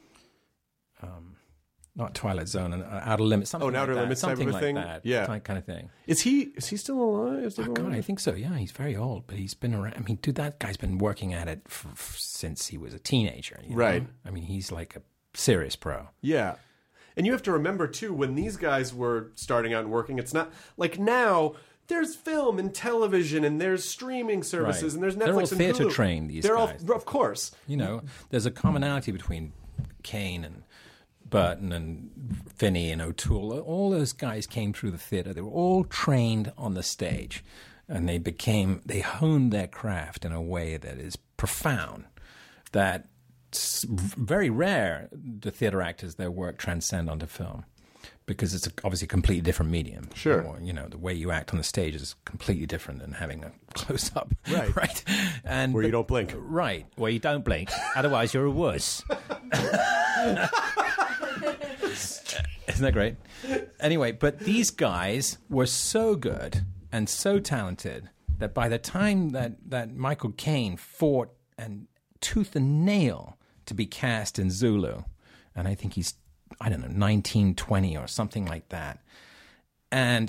F: Not Twilight Zone and Outer Limits. Something like
D: Outer
F: that.
D: Limits
F: something
D: type of
F: like
D: thing.
F: that.
D: Yeah,
F: kind of thing.
D: Is he still alive?
F: God, I think so. Yeah, he's very old, but he's been around. I mean, dude, that guy's been working at it since he was a teenager. You know?
D: Right.
F: I mean, he's like a serious pro.
D: Yeah. And you have to remember, too, when these guys were starting out and working, it's not like now there's film and television and there's streaming services and there's Netflix
F: They're all
D: and
F: theater
D: Hulu.
F: trained, these
D: They're
F: guys.
D: all, of course.
F: You know, there's a commonality between Kane and Burton and Finney and O'Toole. All those guys came through the theater. They were all trained on the stage. And they honed their craft in a way that is profound, that very rare the theater actors, their work transcend onto film, because it's obviously a completely different medium.
D: Sure.
F: Or, you know, the way you act on the stage is completely different than having a close-up.
D: Right.
F: Right. And
D: where you don't blink.
F: Right.
K: Where you don't blink, otherwise you're a wuss.
F: Isn't that great? Anyway, but these guys were so good and so talented that by the time that Michael Caine fought and tooth and nail to be cast in Zulu, and I think he's, 19, 20 or something like that, and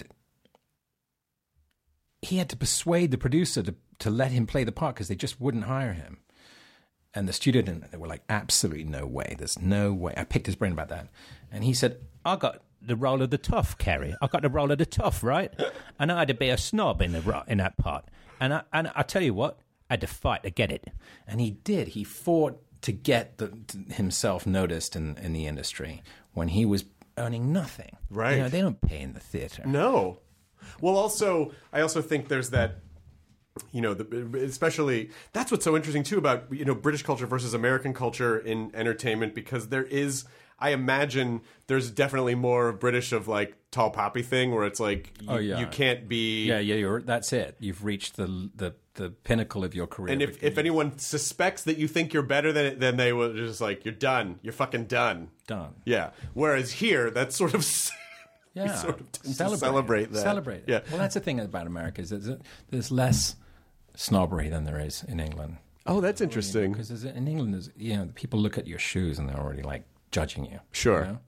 F: he had to persuade the producer to let him play the part because they just wouldn't hire him. And the studio didn't. They were like, absolutely no way. There's no way. I picked his brain about that. And he said,
K: I got the role of the tough, Kerry. I got the role of the tough, right? And I had to be a snob in that part. And I tell you what, I had to fight to get it.
F: And he did. He fought to get himself noticed in the industry when he was earning nothing.
D: Right.
F: You know, they don't pay in the theater.
D: No. Well, I also think there's that, you know, especially that's what's so interesting too about, you know, British culture versus American culture in entertainment, because there is, I imagine there's definitely more British of like tall poppy thing where it's like you can't be.
F: Yeah, that's it. You've reached the pinnacle of your career.
D: And if anyone suspects that you think you're better than it, then they will just like, you're done. You're fucking done.
F: Done.
D: Yeah. Whereas here, that's sort of.
F: Yeah.
D: Sort of tend to celebrate that.
F: Celebrate it.
D: Yeah.
F: Well, that's the thing about America is that there's less snobbery than there is in England.
D: Oh, that's interesting.
F: Because in England, people look at your shoes and they're already like judging you.
D: Sure.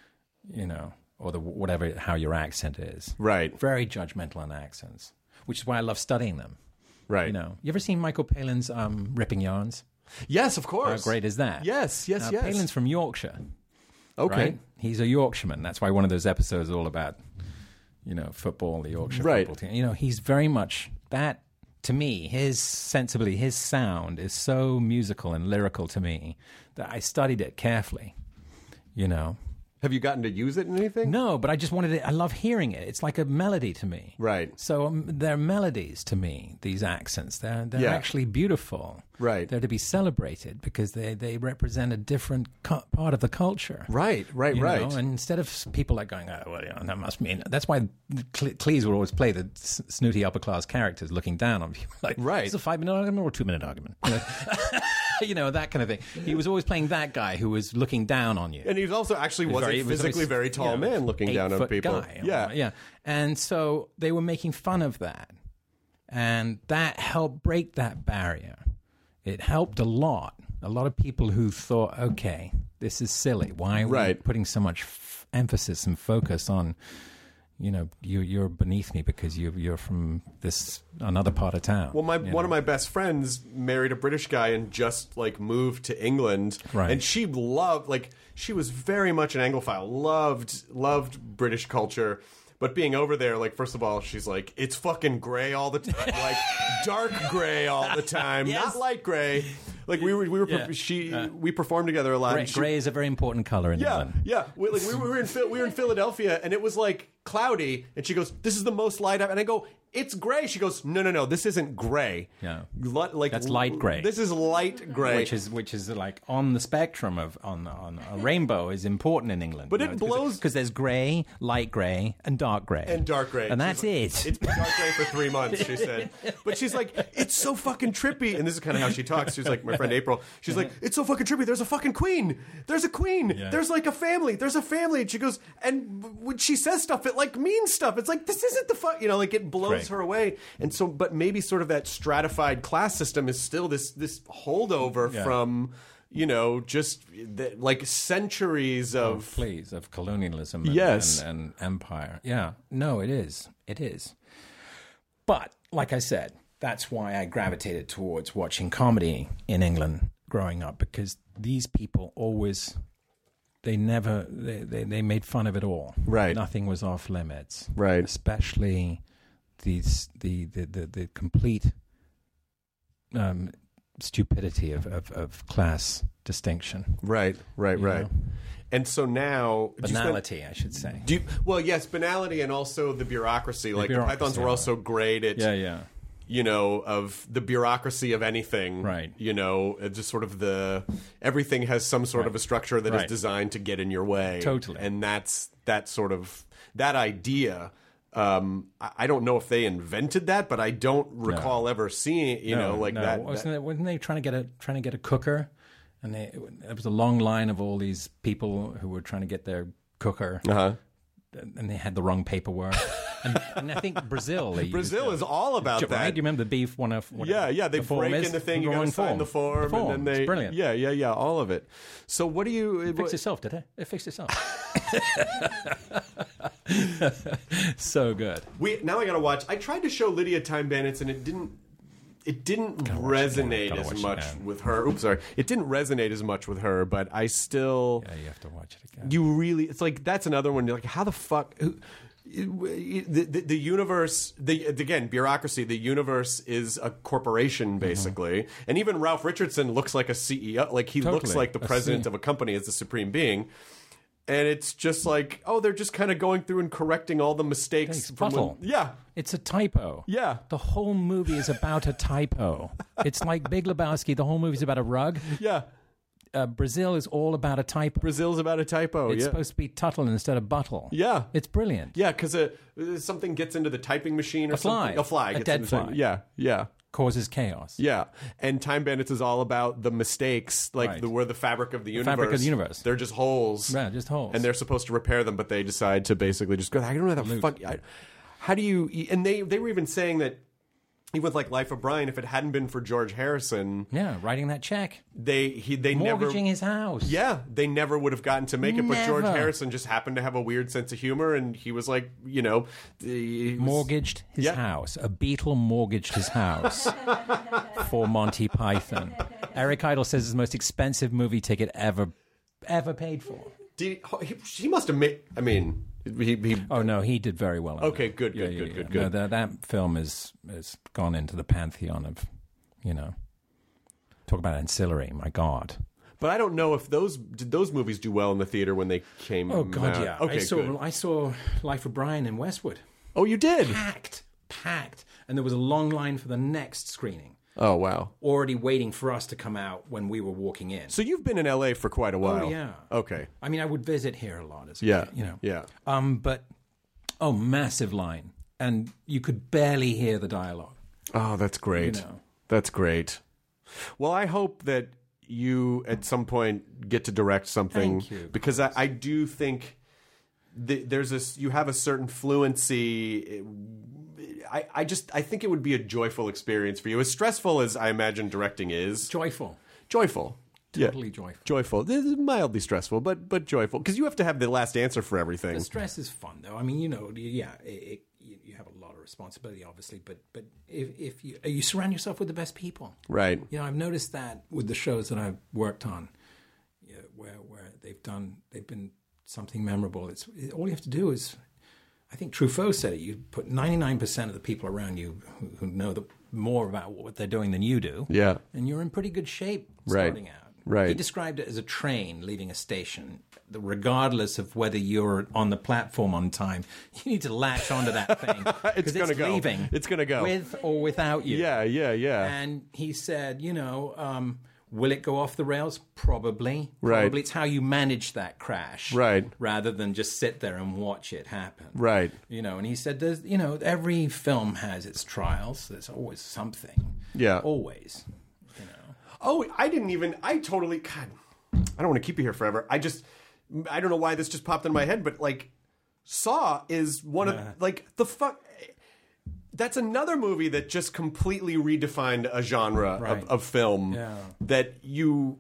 F: Or whatever, how your accent is.
D: Right.
F: Very judgmental on accents, which is why I love studying them.
D: Right.
F: You ever seen Michael Palin's Ripping Yarns?
D: Yes, of course.
F: How great is that?
D: Yes.
F: Palin's from Yorkshire.
D: Okay.
F: Right? He's a Yorkshireman. That's why one of those episodes is all about, football, the Yorkshire football team. He's very much that. To me, his sound is so musical and lyrical to me that I studied it carefully.
D: Have you gotten to use it in anything?
F: No, but I just wanted it. I love hearing it. It's like a melody to me.
D: Right.
F: So they're melodies to me, these accents. They're actually beautiful.
D: Right.
F: They're to be celebrated because they represent a different part of the culture.
D: Right.
F: And instead of people like going, that must mean... That's why Cleese would always play the snooty upper-class characters looking down on people. Like,
D: right.
F: Is it a 5-minute argument or a 2-minute argument? That kind of thing. He was always playing that guy who was looking down on you.
D: And he was also a physically very tall man looking down on people.
F: Guy, yeah. And so they were making fun of that. And that helped break that barrier. It helped a lot. A lot of people who thought, okay, this is silly. Why are we putting so much emphasis and focus on, you're beneath me because you're from another part of town.
D: Well, one of my best friends married a British guy and just like moved to England.
F: Right.
D: And she she was very much an Anglophile, loved British culture. But being over there, like, first of all, she's like, it's fucking gray all the time, like dark gray all the time, not light gray. Like we performed together a lot.
F: Gray is a very important color in England.
D: Yeah. We were in Philadelphia, and it was like cloudy, and she goes, "This is the most light up," and I go, "It's gray." She goes, "No, this isn't gray.
F: Yeah,
D: that's
F: light gray.
D: This is light gray,
F: which is like on the spectrum of on a rainbow is important in England.
D: But it blows
F: because there's gray, light gray, and dark gray, and that's it.
D: It's been dark gray for 3 months, she said. But she's like, it's so fucking trippy, and this is kind of how she talks. She's like, my friend April. She's like, it's so fucking trippy. There's a fucking queen. There's a queen. Yeah. There's like a family. There's a family. And she goes, and when she says stuff, it like means stuff. It's like, this isn't the fuck, like it blows her away. And so, but maybe sort of that stratified class system is still this holdover from, just like centuries of
F: colonialism and empire. Yeah, no, it is. But like I said, that's why I gravitated towards watching comedy in England growing up, because these people always, they made fun of it all.
D: Right.
F: Nothing was off limits.
D: Right.
F: Especially the complete stupidity of class distinction.
D: Right. And so now...
F: Banality, I should say.
D: Yes, banality, and also the bureaucracy. The Pythons were also great at... of the bureaucracy of anything.
F: Right.
D: Just sort of everything has some sort of a structure that is designed to get in your way.
F: Totally.
D: And that idea... I don't know if they invented that, but I don't recall ever seeing that.
F: Wasn't they trying to get a cooker, and there was a long line of all these people who were trying to get their cooker, and they had the wrong paperwork. and I think Brazil
D: is all about that.
F: Right? Do you remember the beef one of
D: they break in the thing, you got to sign the form, and then they...
F: It's brilliant.
D: Yeah, all of it. So what do you...
F: It fixed itself, did it? It fixed itself. So good.
D: Now I got to watch... I tried to show Lydia Time Bandits, and it didn't resonate as much with her. Oops, sorry. It didn't resonate as much with her, but I still...
F: Yeah, you have to watch it again.
D: You really... It's like, that's another one. You're like, how the fuck... The universe, again, bureaucracy, the universe is a corporation, basically. And even Ralph Richardson looks like a CEO. Like, he looks like the president of a company as the supreme being. And it's just like, they're just kind of going through and correcting all the mistakes.
F: It's a typo.
D: Yeah.
F: The whole movie is about a typo. It's like Big Lebowski. The whole movie is about a rug.
D: Yeah.
F: Brazil is all about a typo.
D: Brazil's about a typo.
F: It's
D: yeah.
F: supposed to be Tuttle instead of Buttle.
D: Yeah,
F: it's brilliant.
D: Yeah, because something gets into the typing machine or something. A fly.
F: A
D: gets
F: dead
D: into
F: fly.
D: Yeah.
F: Causes chaos.
D: Yeah, and Time Bandits is all about the mistakes, like we're the fabric of the universe.
F: Fabric of the universe.
D: They're just holes.
F: Yeah, just holes.
D: And they're supposed to repair them, but they decide to basically just go, I don't know how the fuck... How do you... And they were even saying that, even with like Life of Brian, if it hadn't been for George Harrison...
F: Yeah, writing that check.
D: They
F: mortgaging his house.
D: Yeah, they never would have gotten to make it, but George Harrison just happened to have a weird sense of humor, and he was like,
F: mortgaged his house. A Beatle mortgaged his house for Monty Python. Eric Idle says it's the most expensive movie ticket ever paid for.
D: He must have made... I mean...
F: Oh no, he did very well.
D: Okay, good.
F: No, that film has gone into the pantheon of, talk about ancillary. My God.
D: But I don't know if did those movies do well in the theater when they came.
F: Oh God,
D: out?
F: yeah.
D: Okay,
F: I saw Life of Brian in Westwood.
D: Oh, you did?
F: Packed, and there was a long line for the next screening.
D: Oh wow!
F: Already waiting for us to come out when we were walking in.
D: So you've been in LA for quite a while.
F: Oh yeah.
D: Okay.
F: I mean, I would visit here a lot as
D: Yeah.
F: Yeah. But massive line, and you could barely hear the dialogue.
D: Oh, that's great. That's great. Well, I hope that you at some point get to direct something.
F: Thank you.
D: Because I do think you have a certain fluency. I think it would be a joyful experience for you. As stressful as I imagine directing is.
F: Joyful.
D: Totally joyful. This is mildly stressful, but joyful. Because you have to have the last answer for everything.
F: The stress is fun, though. I mean, you have a lot of responsibility, obviously. But if you surround yourself with the best people,
D: right?
F: I've noticed that with the shows that I've worked on, where they've been something memorable. All you have to do is. I think Truffaut said it. You put 99% of the people around you who know more about what they're doing than you do.
D: Yeah.
F: And you're in pretty good shape starting out.
D: Right.
F: He described it as a train leaving a station. Regardless of whether you're on the platform on time, you need to latch onto that thing.
D: It's going to go.
F: Leaving.
D: It's going to go.
F: With or without you.
D: Yeah.
F: And he said, will it go off the rails? Probably.
D: Right.
F: Probably. It's how you manage that crash.
D: Right.
F: Rather than just sit there and watch it happen.
D: Right.
F: And he said, there's, every film has its trials. There's always something.
D: Yeah.
F: Always.
D: Oh, I don't want to keep you here forever. I don't know why this just popped in my head, but like Saw is one of the fuck. That's another movie that just completely redefined a genre of film that you...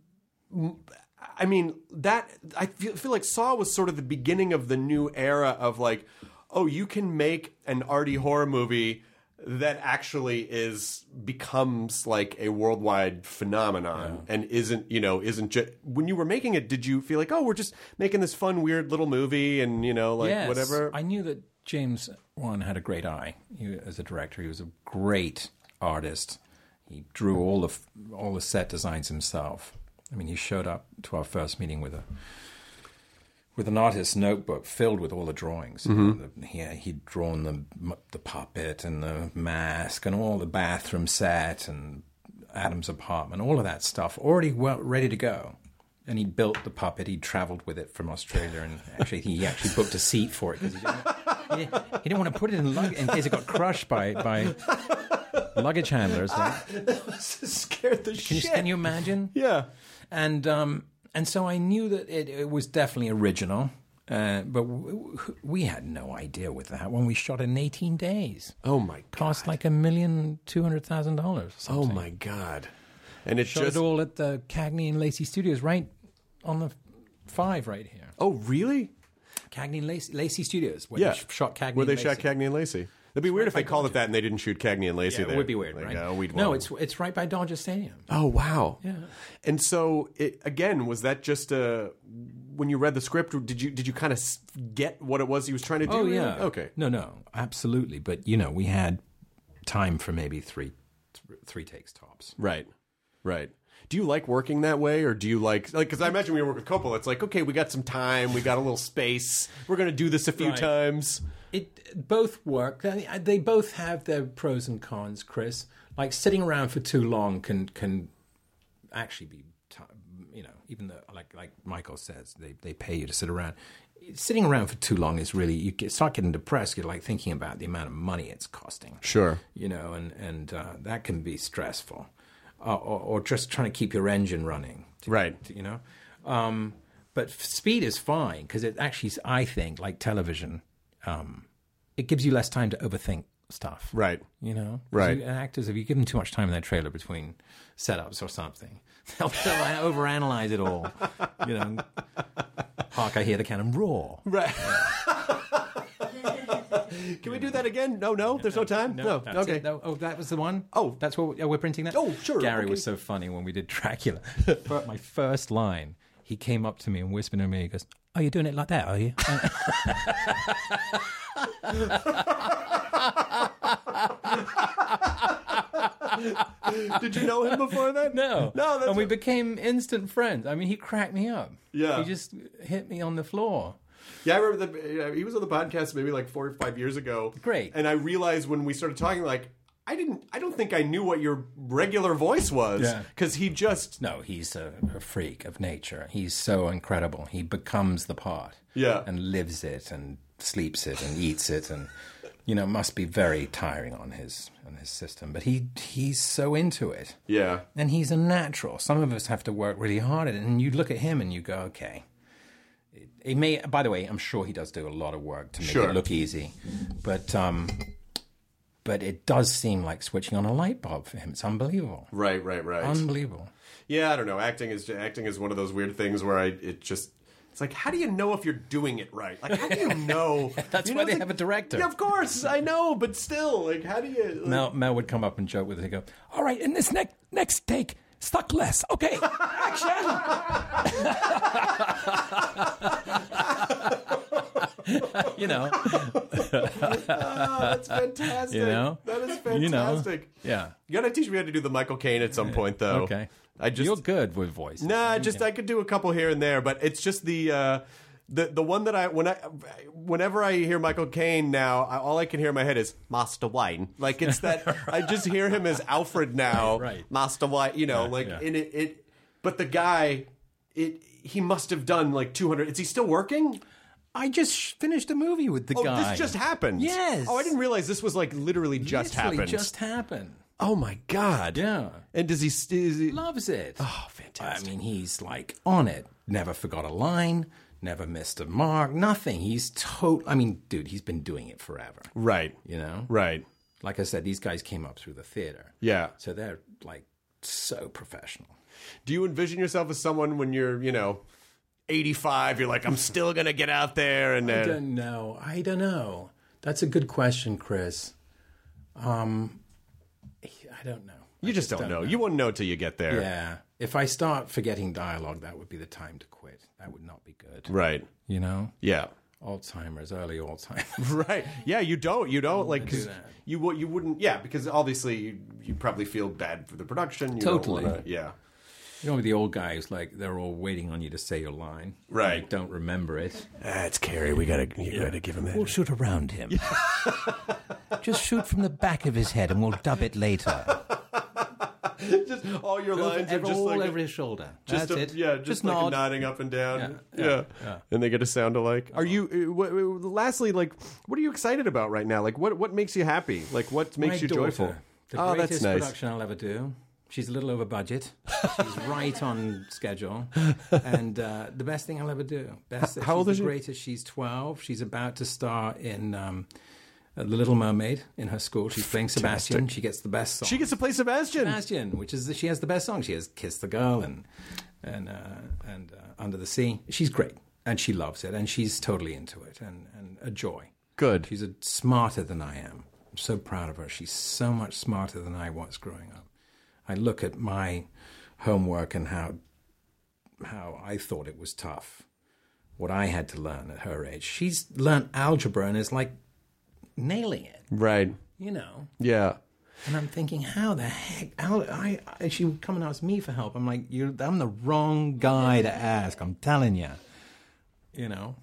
D: I mean, that... I feel like Saw was sort of the beginning of the new era of like, oh, you can make an arty horror movie that actually becomes like a worldwide phenomenon and isn't just... When you were making it, did you feel like, oh, we're just making this fun, weird little movie and,
F: yes,
D: whatever?
F: I knew that James Wan had a great eye as a director. He was a great artist. He drew all the set designs himself. I mean, he showed up to our first meeting with an artist's notebook filled with all the drawings.
D: Mm-hmm.
F: He'd drawn the puppet and the mask and all the bathroom set and Adam's apartment, all of that stuff, already ready to go. And he built the puppet. He traveled with it from Australia, and he actually booked a seat for it because he didn't want to put it in case it got crushed by luggage handlers. Right?
D: Scared the shit.
F: Can you imagine?
D: Yeah.
F: And so I knew that it was definitely original, but we had no idea with that when we shot it in 18 days.
D: Oh my God!
F: Cost like $1,200,000.
D: Oh my God! And it
F: shot it all at the Cagney and Lacey Studios, right on the 5 right here.
D: Oh really?
F: Cagney and Lacey Studios. Where they shot Cagney.
D: Where they
F: and
D: shot Cagney and Lacey. It'd be weird if they called it that and they didn't shoot Cagney and Lacey there.
F: It would be weird, right? No, it's right by Dodger Stadium.
D: Oh, wow.
F: Yeah.
D: And so, was that just when you read the script, did you kind of get what it was he was trying to do?
F: Oh, yeah.
D: Okay.
F: No, absolutely. But, we had time for maybe three takes tops.
D: Right. Do you like working that way, or do you like because I imagine when you work with Coppola, it's like, okay, we got some time, we got a little space, we're going to do this a few times.
F: It both work. They both have their pros and cons, Chris. Like sitting around for too long can actually be, even though, like Michael says, they pay you to sit around. Sitting around for too long is really, you start getting depressed. You're like thinking about the amount of money it's costing.
D: Sure.
F: You know, and that can be stressful. Or just trying to keep your engine running.
D: Right.
F: You know? But speed is fine because it actually, I think, like television, it gives you less time to overthink stuff.
D: Right.
F: You know?
D: Right.
F: Actors, if you give them too much time in their trailer between setups or something, they'll overanalyze it all. You know? Hark, I hear the cannon roar.
D: Right. Can we do that again? No, there's no time? No. Okay.
F: No. Oh, that was the one?
D: Oh.
F: That's what we're printing that?
D: Oh, sure.
F: Gary was so funny when we did Dracula. But my first line, he came up to me and whispered to me, he goes, "Oh, you're doing it like that, are you?"
D: Did you know him before that?
F: No.
D: That's
F: and we became instant friends. I mean, he cracked me up.
D: Yeah.
F: He just hit me on the floor.
D: Yeah, I remember he was on the podcast maybe like 4 or 5 years ago.
F: Great.
D: And I realized when we started talking, like, I don't think I knew what your regular voice was.
F: Yeah.
D: Because he just...
F: No, he's a freak of nature. He's so incredible. He becomes the part.
D: Yeah.
F: And lives it and sleeps it and eats it and, you know, must be very tiring on his system. But he's so into it.
D: Yeah.
F: And he's a natural. Some of us have to work really hard at it. And you look at him and you go, okay. It may, by the way, I'm sure he does do a lot of work to make it look easy. But it does seem like switching on a light bulb for him. It's unbelievable.
D: Right.
F: Unbelievable.
D: Yeah, I don't know. Acting is one of those weird things where it's like, how do you know if you're doing it right? Like, how do you know?
F: That's why they have a director.
D: Yeah, of course, I know, but still, like, how do you... Like...
F: Mel would come up and joke with it. He'd go, "All right, in this next take, stuck less. Okay, action!" You know.
D: That's fantastic.
F: You know?
D: That is fantastic.
F: You know? Yeah.
D: You gotta teach me how to do the Michael Caine at some point, though.
F: Okay. You're good with voice.
D: Nah, I could do a couple here and there, but it's just the one that whenever I hear Michael Caine now, all I can hear in my head is Master Wayne. Like, it's that right. I just hear him as Alfred now,
F: right.
D: Master Wayne. You know, in it. But the guy, he must have done like 200. Is he still working?
F: I just finished a movie with the guy.
D: Oh, this just happened?
F: Yes.
D: Oh, I didn't realize this was like literally just happened. Oh my God.
F: Yeah.
D: And does he
F: loves it.
D: Oh, fantastic.
F: I mean, he's like on it. Never forgot a line. Never missed a mark. Nothing. He's I mean, dude, he's been doing it forever.
D: Right.
F: You know?
D: Right.
F: Like I said, these guys came up through the theater.
D: Yeah.
F: So they're like so professional.
D: Do you envision yourself as someone when you're, 85, you're like, I'm still going to get out there? And
F: I don't know. That's a good question, Chris. I don't know.
D: You just don't know. You won't know till you get there.
F: Yeah. If I start forgetting dialogue, that would be the time to quit. That would not be good.
D: Right.
F: You know?
D: Yeah.
F: Alzheimer's, early Alzheimer's.
D: Right. Yeah, you don't, like, because you wouldn't, because obviously you probably feel bad for the production. You
F: totally.
D: Don't wanna, yeah.
F: You know, the old guys, like, they're all waiting on you to say your line.
D: Right.
F: Like, don't remember it.
D: It's Carrie. You gotta give him that.
K: We'll shoot around him. Just shoot from the back of his head and we'll dub it later.
D: Just all your lines are just
F: all
D: like
F: over his shoulder.
D: Just
F: That's it.
D: Yeah, just like
F: nod.
D: nodding up and down.
F: Yeah.
D: And they get to sound alike. Are you? Lastly, like, what are you excited about right now? Like, what makes you happy? Like, what makes you joyful?
F: The greatest production I'll ever do. She's a little over budget. She's right on schedule. And the best thing I'll ever do.
D: How old is she?
F: The greatest. She's 12. She's about to star in The Little Mermaid in her school. She's playing Sebastian. She gets the best song.
D: She gets to play Sebastian,
F: which is she has the best song. She has "Kiss the Girl" and "Under the Sea." She's great, and she loves it, and she's totally into it, and a joy.
D: Good.
F: She's smarter than I am. I'm so proud of her. She's so much smarter than I was growing up. I look at my homework and how I thought it was tough, what I had to learn at her age. She's learned algebra and is like nailing it.
D: Right.
F: You know.
D: Yeah.
F: And I'm thinking, how the heck? She would come and ask me for help. I'm like, I'm the wrong guy to ask. I'm telling you. You know.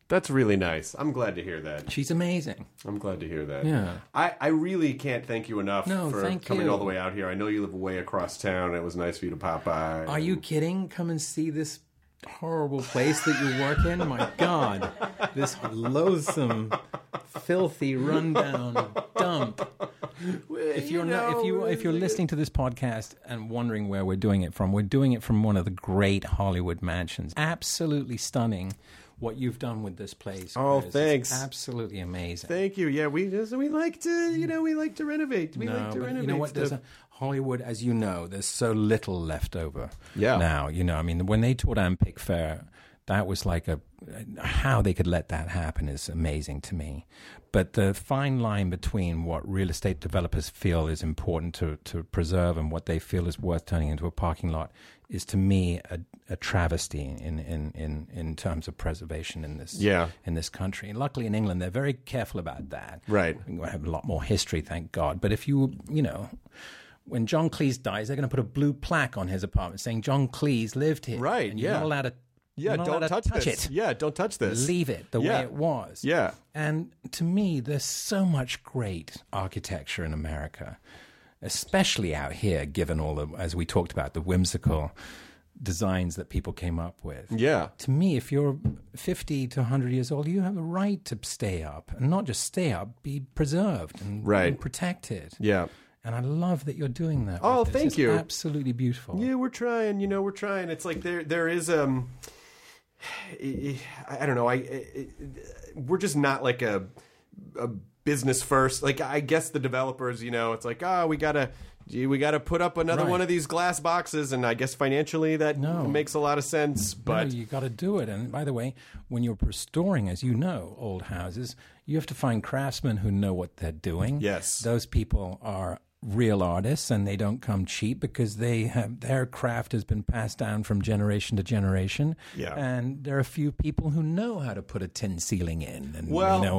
D: That's really nice. I'm glad to hear that.
F: She's amazing.
D: I'm glad to hear that.
F: Yeah.
D: I really can't thank you enough for coming
F: you.
D: all the way out here. I know you live way across town. It was nice for you to pop by.
F: Are you kidding? Come and see this horrible place that you work in. My God, this loathsome, filthy, rundown dump. If you're listening to this podcast and wondering where we're doing it from one of the great Hollywood mansions. Absolutely stunning. What you've done with this place.
D: Oh,
F: Chris.
D: thanks.
F: It's absolutely amazing.
D: Thank you. Yeah, we like to renovate. We like to renovate.
F: You know what? There's Hollywood, as you know, there's so little left over.
D: Yeah.
F: Now, I mean, when they tore down Pickfair, that was like how they could let that happen is amazing to me. But the fine line between what real estate developers feel is important to preserve and what they feel is worth turning into a parking lot is, to me, a travesty in terms of preservation in this country. And luckily in England, they're very careful about that.
D: Right.
F: We have a lot more history, thank God. But if when John Cleese dies, they're going to put a blue plaque on his apartment saying John Cleese lived here.
D: Right,
F: and you're not allowed to
D: don't touch
F: it.
D: Yeah, don't touch this.
F: Leave it the way it was.
D: Yeah.
F: And to me, there's so much great architecture in America, especially out here, given all the, as we talked about, the whimsical designs that people came up with.
D: Yeah.
F: To me, if you're 50 to 100 years old, you have a right to stay up. And not just stay up, be preserved and protected.
D: Yeah.
F: And I love that you're doing that.
D: Oh, thank you.
F: Absolutely beautiful.
D: Yeah, we're trying. We're trying. It's like there is I don't know. We're just not like a business first. Like, I guess the developers, it's like, we gotta put up another one of these glass boxes, and I guess financially that makes a lot of sense. But
F: you got to do it. And by the way, when you're restoring, as you know, old houses, you have to find craftsmen who know what they're doing.
D: Yes,
F: those people are real artists, and they don't come cheap because their craft has been passed down from generation to generation.
D: Yeah.
F: And there are a few people who know how to put a tin ceiling in. And,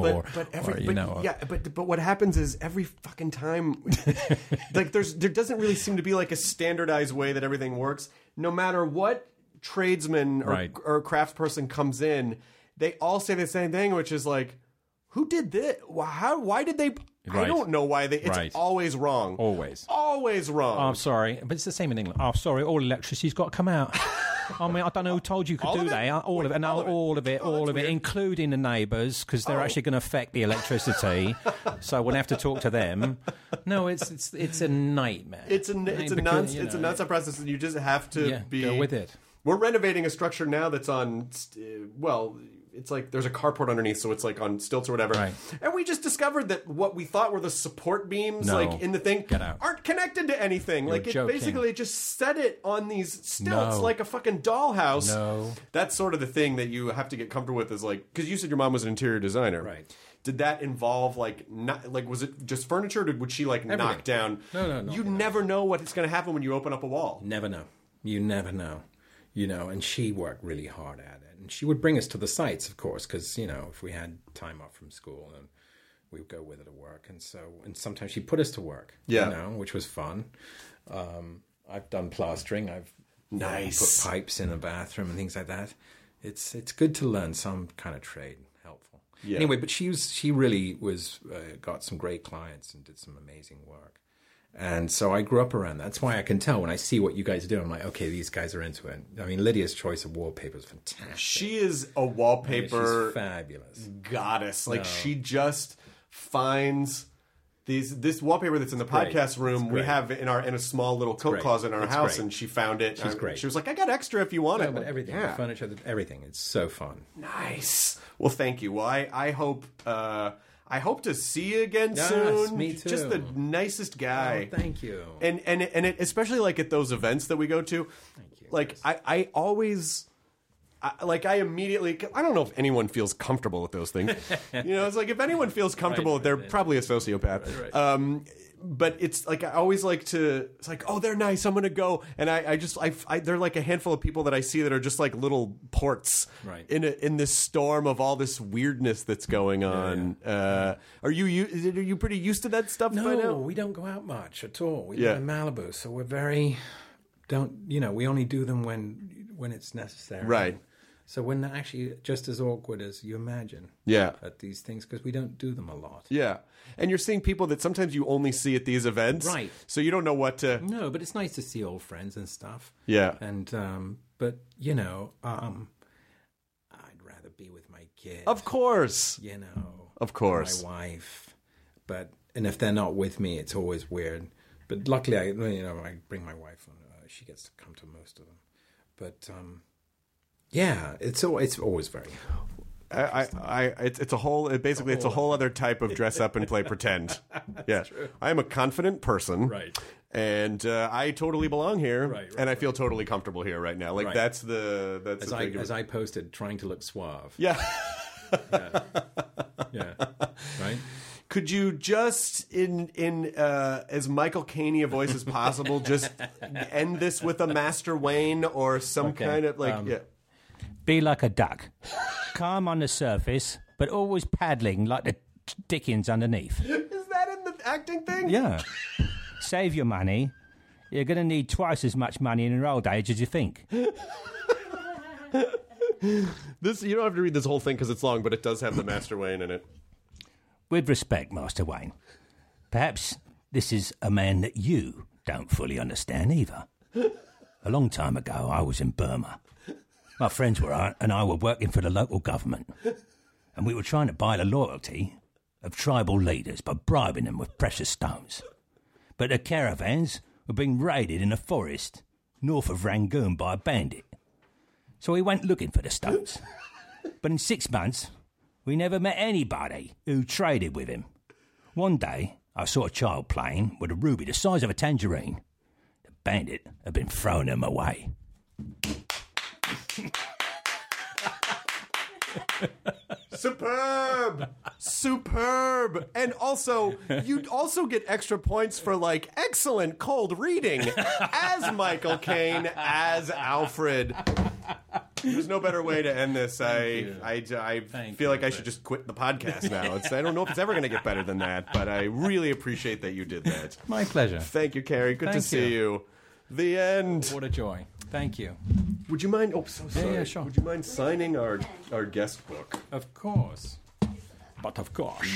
D: but what happens is every fucking time, like there doesn't really seem to be like a standardized way that everything works. No matter what tradesman or craftsperson comes in, they all say the same thing, which is like, who did this? Why did they? I don't know why they. It's always wrong.
F: Always
D: wrong.
F: Oh, I'm sorry, but it's the same in England. Oh, sorry, all electricity's got to come out. I mean, I don't know who told you could do that. All of it. No, all of it, including the neighbours, because they're actually going to affect the electricity. So we'll have to talk to them. No, it's a nightmare.
D: It's a nonstop process, and you just have to
F: go with it.
D: We're renovating a structure now that's on. It's like there's a carport underneath, so it's like on stilts or whatever.
F: Right.
D: And we just discovered that what we thought were the support beams, like in the thing, aren't connected to anything.
F: You're
D: like basically just set it on these stilts like a fucking dollhouse.
F: No.
D: That's sort of the thing that you have to get comfortable with. Is like, because you said your mom was an interior designer,
F: right?
D: Did that involve was it just furniture? Or would she knock down?
F: No.
D: You never know what's going to happen when you open up a wall.
F: Never know. You never know. And she worked really hard at it. And she would bring us to the sites, of course, because, if we had time off from school, and we would go with her to work. And sometimes she put us to work, which was fun. I've done plastering. I've put pipes in a bathroom and things like that. It's good to learn some kind of trade, helpful. Yeah. Anyway, but she really was got some great clients and did some amazing work. And so I grew up around that. That's why I can tell when I see what you guys do. I'm like, okay, these guys are into it. I mean, Lydia's choice of wallpaper is fantastic.
D: She is a wallpaper
F: she's fabulous
D: goddess. Like she just finds this wallpaper that's in the podcast room. We have in a small little coat closet in our house, and she found it.
F: She's great.
D: She was like, I got extra if you want it.
F: But everything, the furniture, everything. It's so fun.
D: Nice. Well, thank you. Well, I hope to see you again soon.
F: Me too.
D: Just the nicest guy.
F: Oh, thank you.
D: And it, especially like at those events that we go to.
F: Thank you.
D: Like I always. I immediately. I don't know if anyone feels comfortable with those things. It's like if anyone feels comfortable, they're probably a sociopath.
F: Right.
D: But it's like I always like to. It's like, oh, they're nice. I'm gonna go, and I they're like a handful of people that I see that are just like little ports in this storm of all this weirdness that's going on.
F: Yeah.
D: Are you pretty used to that stuff?
F: No,
D: by now?
F: We don't go out much at all. We live in Malibu, so we're very we only do them when it's necessary.
D: Right.
F: So we're not actually just as awkward as you imagine.
D: Yeah.
F: At these things, because we don't do them a lot.
D: Yeah. And you're seeing people that sometimes you only see at these events.
F: Right.
D: So you don't know what to...
F: No, but it's nice to see old friends and stuff.
D: Yeah.
F: And, but, you know, I'd rather be with my kids.
D: Of course.
F: You know.
D: Of course.
F: My wife. And if they're not with me, it's always weird. But luckily, I bring my wife on. She gets to come to most of them. But, yeah, it's always very...
D: It's a whole other type of dress up and play pretend. Yeah, true. I am a confident person,
F: right?
D: And I totally belong here,
F: right,
D: and I feel totally comfortable here right now. Like
F: right.
D: that's
F: as I posted, trying to look suave.
D: Yeah,
F: yeah, right.
D: Could you just, in as Michael Caine a voice as possible, just end this with a Master Wayne or some kind of yeah.
K: Be like a duck, calm on the surface, but always paddling like the Dickens underneath.
D: Is that in the acting thing?
K: Yeah. Save your money. You're going to need twice as much money in your old age as you think.
D: This you don't have to read this whole thing because it's long, but it does have the Master Wayne in it.
K: With respect, Master Wayne, perhaps this is a man that you don't fully understand either. A long time ago, I was in Burma. My friends and I were working for the local government, and we were trying to buy the loyalty of tribal leaders by bribing them with precious stones. But the caravans were being raided in a forest north of Rangoon by a bandit. So we went looking for the stones. But in 6 months, we never met anybody who traded with him. One day, I saw a child playing with a ruby the size of a tangerine. The bandit had been throwing them away.
D: Superb. And also, you'd also get extra points for like excellent cold reading as Michael Caine, as Alfred. There's no better way to end this. I feel like I should just quit the podcast now. I don't know if it's ever going to get better than that, but I really appreciate that you did that.
F: My pleasure.
D: Thank you, Carrie. Good to see you. The end.
F: What a joy. Thank you.
D: Would you mind... Oh, so sorry.
F: Yeah, sure.
D: Would you mind signing our guest book?
F: Of course. But of course.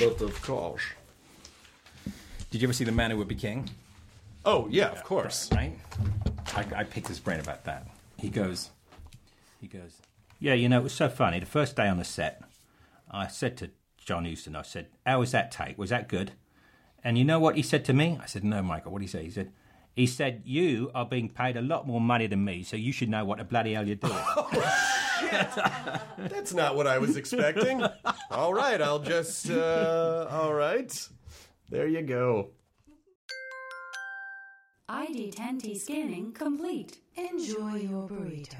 F: Did you ever see The Man Who Would Be King?
D: Oh, yeah, of course.
F: Right? I picked his brain about that. He goes,
K: yeah, you know, it was so funny. The first day on the set, I said to John Huston, I said, how was that take? Was that good? And you know what he said to me? I said, no, Michael, what did he say? He said, you are being paid a lot more money than me, so you should know what the bloody hell you're doing.
D: Oh, shit. That's not what I was expecting. All right, I'll just... all right. There you go.
E: ID10T scanning complete. Enjoy your burrito.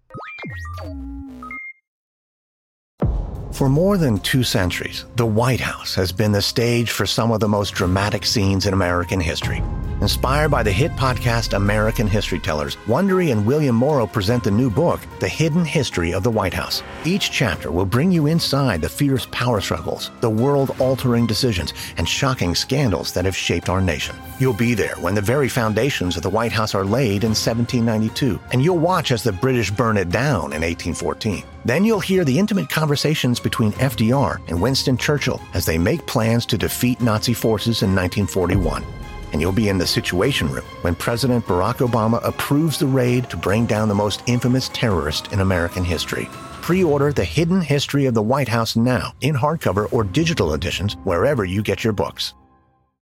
O: For more than 2 centuries, the White House has been the stage for some of the most dramatic scenes in American history. Inspired by the hit podcast American History Tellers, Wondery and William Morrow present the new book, The Hidden History of the White House. Each chapter will bring you inside the fierce power struggles, the world-altering decisions, and shocking scandals that have shaped our nation. You'll be there when the very foundations of the White House are laid in 1792, and you'll watch as the British burn it down in 1814. Then you'll hear the intimate conversations between FDR and Winston Churchill as they make plans to defeat Nazi forces in 1941. And you'll be in the Situation Room when President Barack Obama approves the raid to bring down the most infamous terrorist in American history. Pre-order The Hidden History of the White House now in hardcover or digital editions wherever you get your books.